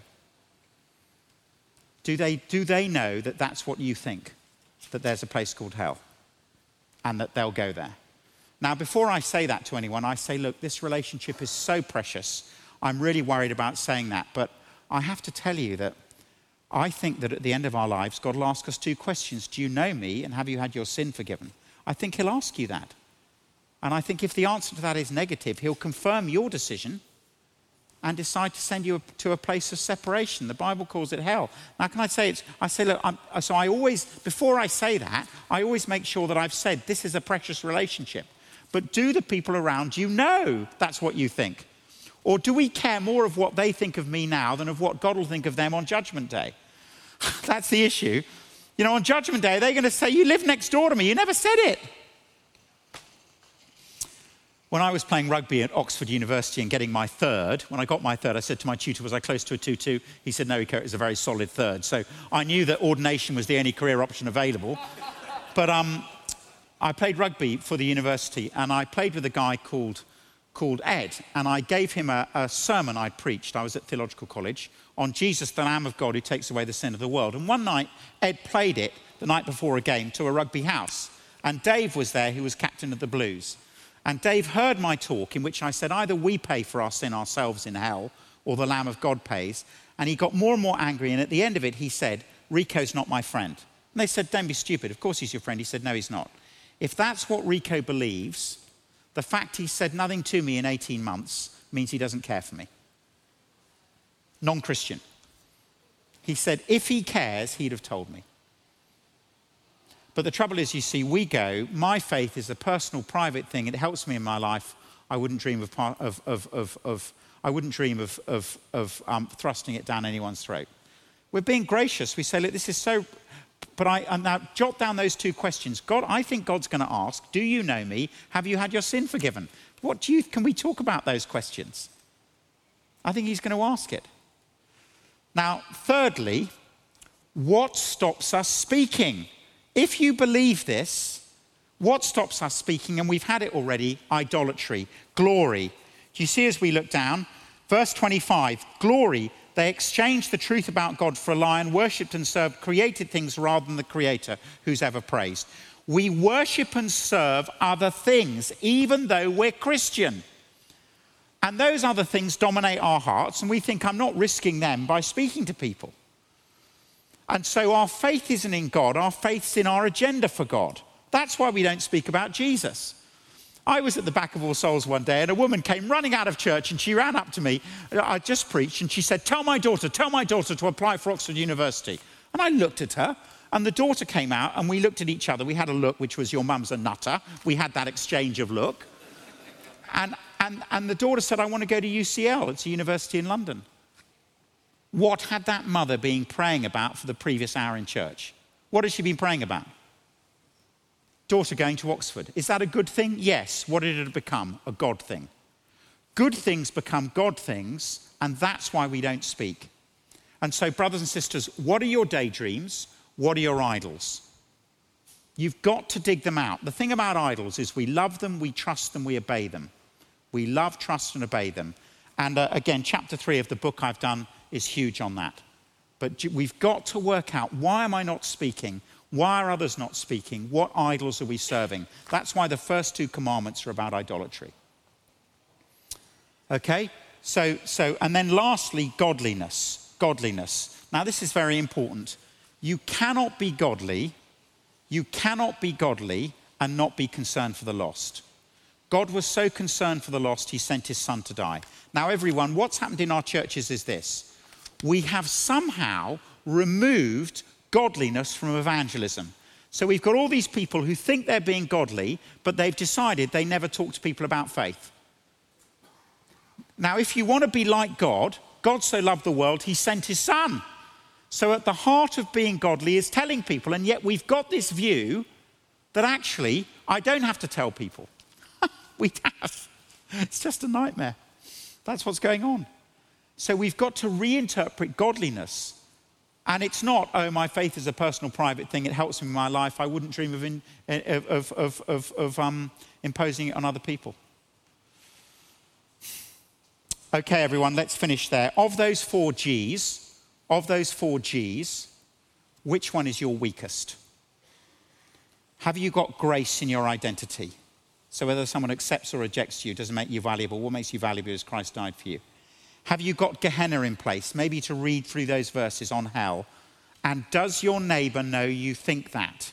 Do they, do they know that that's what you think, that there's a place called hell and that they'll go there? Now, before I say that to anyone, I say, look, this relationship is so precious. I'm really worried about saying that. But I have to tell you that I think that at the end of our lives, God will ask us two questions. Do you know me and have you had your sin forgiven? I think he'll ask you that. And I think if the answer to that is negative, he'll confirm your decision and decide to send you to a place of separation. The Bible calls it hell. Now, can I say it's, I say, look, I'm, so I always, before I say that, I always make sure that I've said this is a precious relationship. But do the people around you know that's what you think? Or do we care more of what they think of me now than of what God will think of them on Judgment Day? That's the issue. You know, on Judgment Day, they're going to say, you live next door to me. You never said it. When I was playing rugby at Oxford University and getting my third, when I got my third, I said to my tutor, was I close to a two two? He said, no, it was a very solid third. So I knew that ordination was the only career option available. But um, I played rugby for the university, and I played with a guy called, called Ed, and I gave him a, a sermon I'd preached. I was at theological college on Jesus, the Lamb of God who takes away the sin of the world. And one night, Ed played it the night before a game to a rugby house. And Dave was there, who was captain of the Blues. And Dave heard my talk in which I said, either we pay for our sin ourselves in hell, or the Lamb of God pays. And he got more and more angry. And at the end of it, he said, Rico's not my friend. And they said, don't be stupid. Of course he's your friend. He said, no, he's not. If that's what Rico believes, the fact he said nothing to me in eighteen months means he doesn't care for me. Non-Christian. He said, if he cares, he'd have told me. But the trouble is, you see, we go, my faith is a personal, private thing. It helps me in my life. I wouldn't dream of, of, of, of, of I wouldn't dream of, of, of um, thrusting it down anyone's throat. We're being gracious. We say, look, this is so... But I and now jot down those two questions. God, I think God's going to ask, do you know me? Have you had your sin forgiven? What do you, can we talk about those questions? I think he's going to ask it. Now, thirdly, what stops us speaking? If you believe this, what stops us speaking? And we've had it already, idolatry, glory. Do you see as we look down? Verse twenty-five, glory. They exchanged the truth about God for a lie and worshipped and served created things rather than the Creator who's ever praised. We worship and serve other things, even though we're Christian. And those other things dominate our hearts, and we think, I'm not risking them by speaking to people. And so our faith isn't in God, our faith's in our agenda for God. That's why we don't speak about Jesus. I was at the back of All Souls one day and a woman came running out of church and she ran up to me. I just preached and she said, tell my daughter, tell my daughter to apply for Oxford University. And I looked at her and the daughter came out and we looked at each other. We had a look which was your mum's a nutter. We had that exchange of look. And, and, and the daughter said, I want to go to U C L. It's a university in London. What had that mother been praying about for the previous hour in church? What had she been praying about? Daughter going to Oxford. Is that a good thing? Yes. What did it become? A God thing. Good things become God things, and that's why we don't speak. And so, brothers and sisters, what are your daydreams? What are your idols? You've got to dig them out. The thing about idols is we love them, we trust them, we obey them. We love, trust, and obey them. And uh, again, chapter three of the book I've done is huge on that. But we've got to work out, why am I not speaking? Why are others not speaking? What idols are we serving? That's why the first two commandments are about idolatry. Okay? So, so, and then lastly, godliness. Godliness. Now, this is very important. You cannot be godly, you cannot be godly and not be concerned for the lost. God was so concerned for the lost, he sent his son to die. Now, everyone, what's happened in our churches is this. We have somehow removed godliness from evangelism. So we've got all these people who think they're being godly, but they've decided they never talk to people about faith. Now, if you want to be like God, God so loved the world, he sent his son. So at the heart of being godly is telling people, and yet we've got this view that actually, I don't have to tell people. We have. It's just a nightmare. That's what's going on. So we've got to reinterpret godliness. And it's not, oh, my faith is a personal, private thing. It helps me in my life. I wouldn't dream of, in, of, of, of, of um, imposing it on other people. Okay, everyone, let's finish there. Of those four G's, of those four G's, which one is your weakest? Have you got grace in your identity? So whether someone accepts or rejects you doesn't make you valuable. What makes you valuable is Christ died for you. Have you got Gehenna in place? Maybe to read through those verses on hell. And does your neighbour know you think that?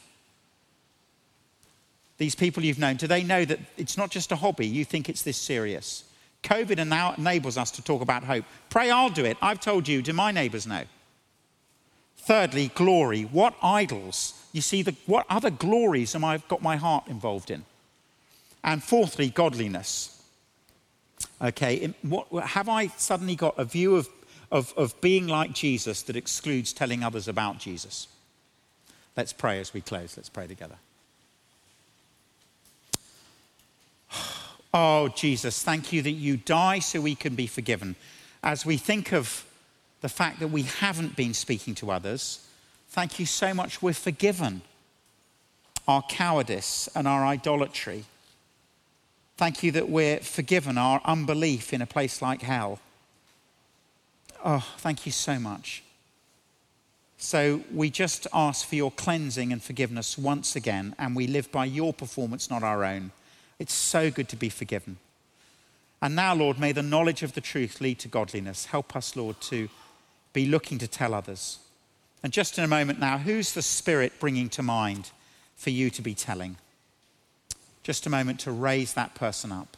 These people you've known, do they know that it's not just a hobby? You think it's this serious? COVID now enables us to talk about hope. Pray I'll do it. I've told you. Do my neighbours know? Thirdly, glory. What idols? You see, the, what other glories am I got my heart involved in? And fourthly, godliness. Okay, what, have I suddenly got a view of, of, of being like Jesus that excludes telling others about Jesus? Let's pray as we close. Let's pray together. Oh, Jesus, thank you that you die so we can be forgiven. As we think of the fact that we haven't been speaking to others, thank you so much we're forgiven. Our cowardice and our idolatry. Thank you that we're forgiven our unbelief in a place like hell. Oh, thank you so much. So we just ask for your cleansing and forgiveness once again, and we live by your performance, not our own. It's so good to be forgiven. And now, Lord, may the knowledge of the truth lead to godliness. Help us, Lord, to be looking to tell others. And just in a moment now, who's the Spirit bringing to mind for you to be telling? Just a moment to raise that person up.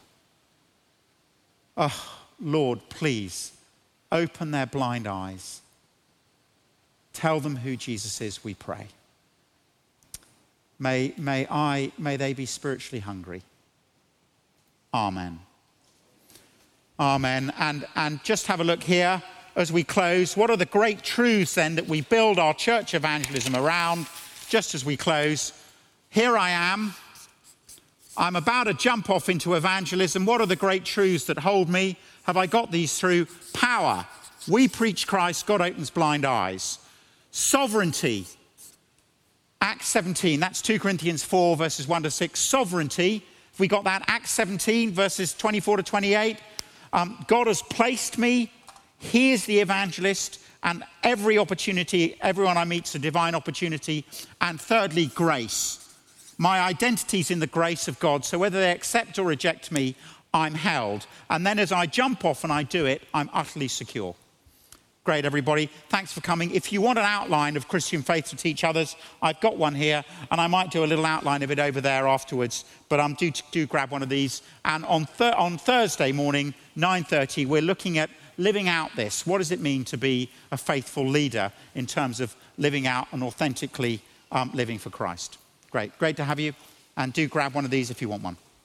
Oh, Lord, please open their blind eyes. Tell them who Jesus is, we pray. May, may, I, may they be spiritually hungry. Amen. Amen. And, and just have a look here as we close. What are the great truths then that we build our church evangelism around? Just as we close, here I am. I'm about to jump off into evangelism. What are the great truths that hold me? Have I got these through? Power. We preach Christ. God opens blind eyes. Sovereignty. Acts seventeen. That's two Corinthians four, verses one to six. Sovereignty. Have we got that? Acts seventeen, verses twenty-four to twenty-eight. Um, God has placed me. He is the evangelist. And every opportunity, everyone I meet is a divine opportunity. And thirdly, grace. My identity's in the grace of God. So whether they accept or reject me, I'm held. And then as I jump off and I do it, I'm utterly secure. Great, everybody. Thanks for coming. If you want an outline of Christian faith to teach others, I've got one here, and I might do a little outline of it over there afterwards. But um, do, do grab one of these. And on, th- on Thursday morning, nine thirty, we're looking at living out this. What does it mean to be a faithful leader in terms of living out and authentically um, living for Christ? Great. Great to have you. And do grab one of these if you want one.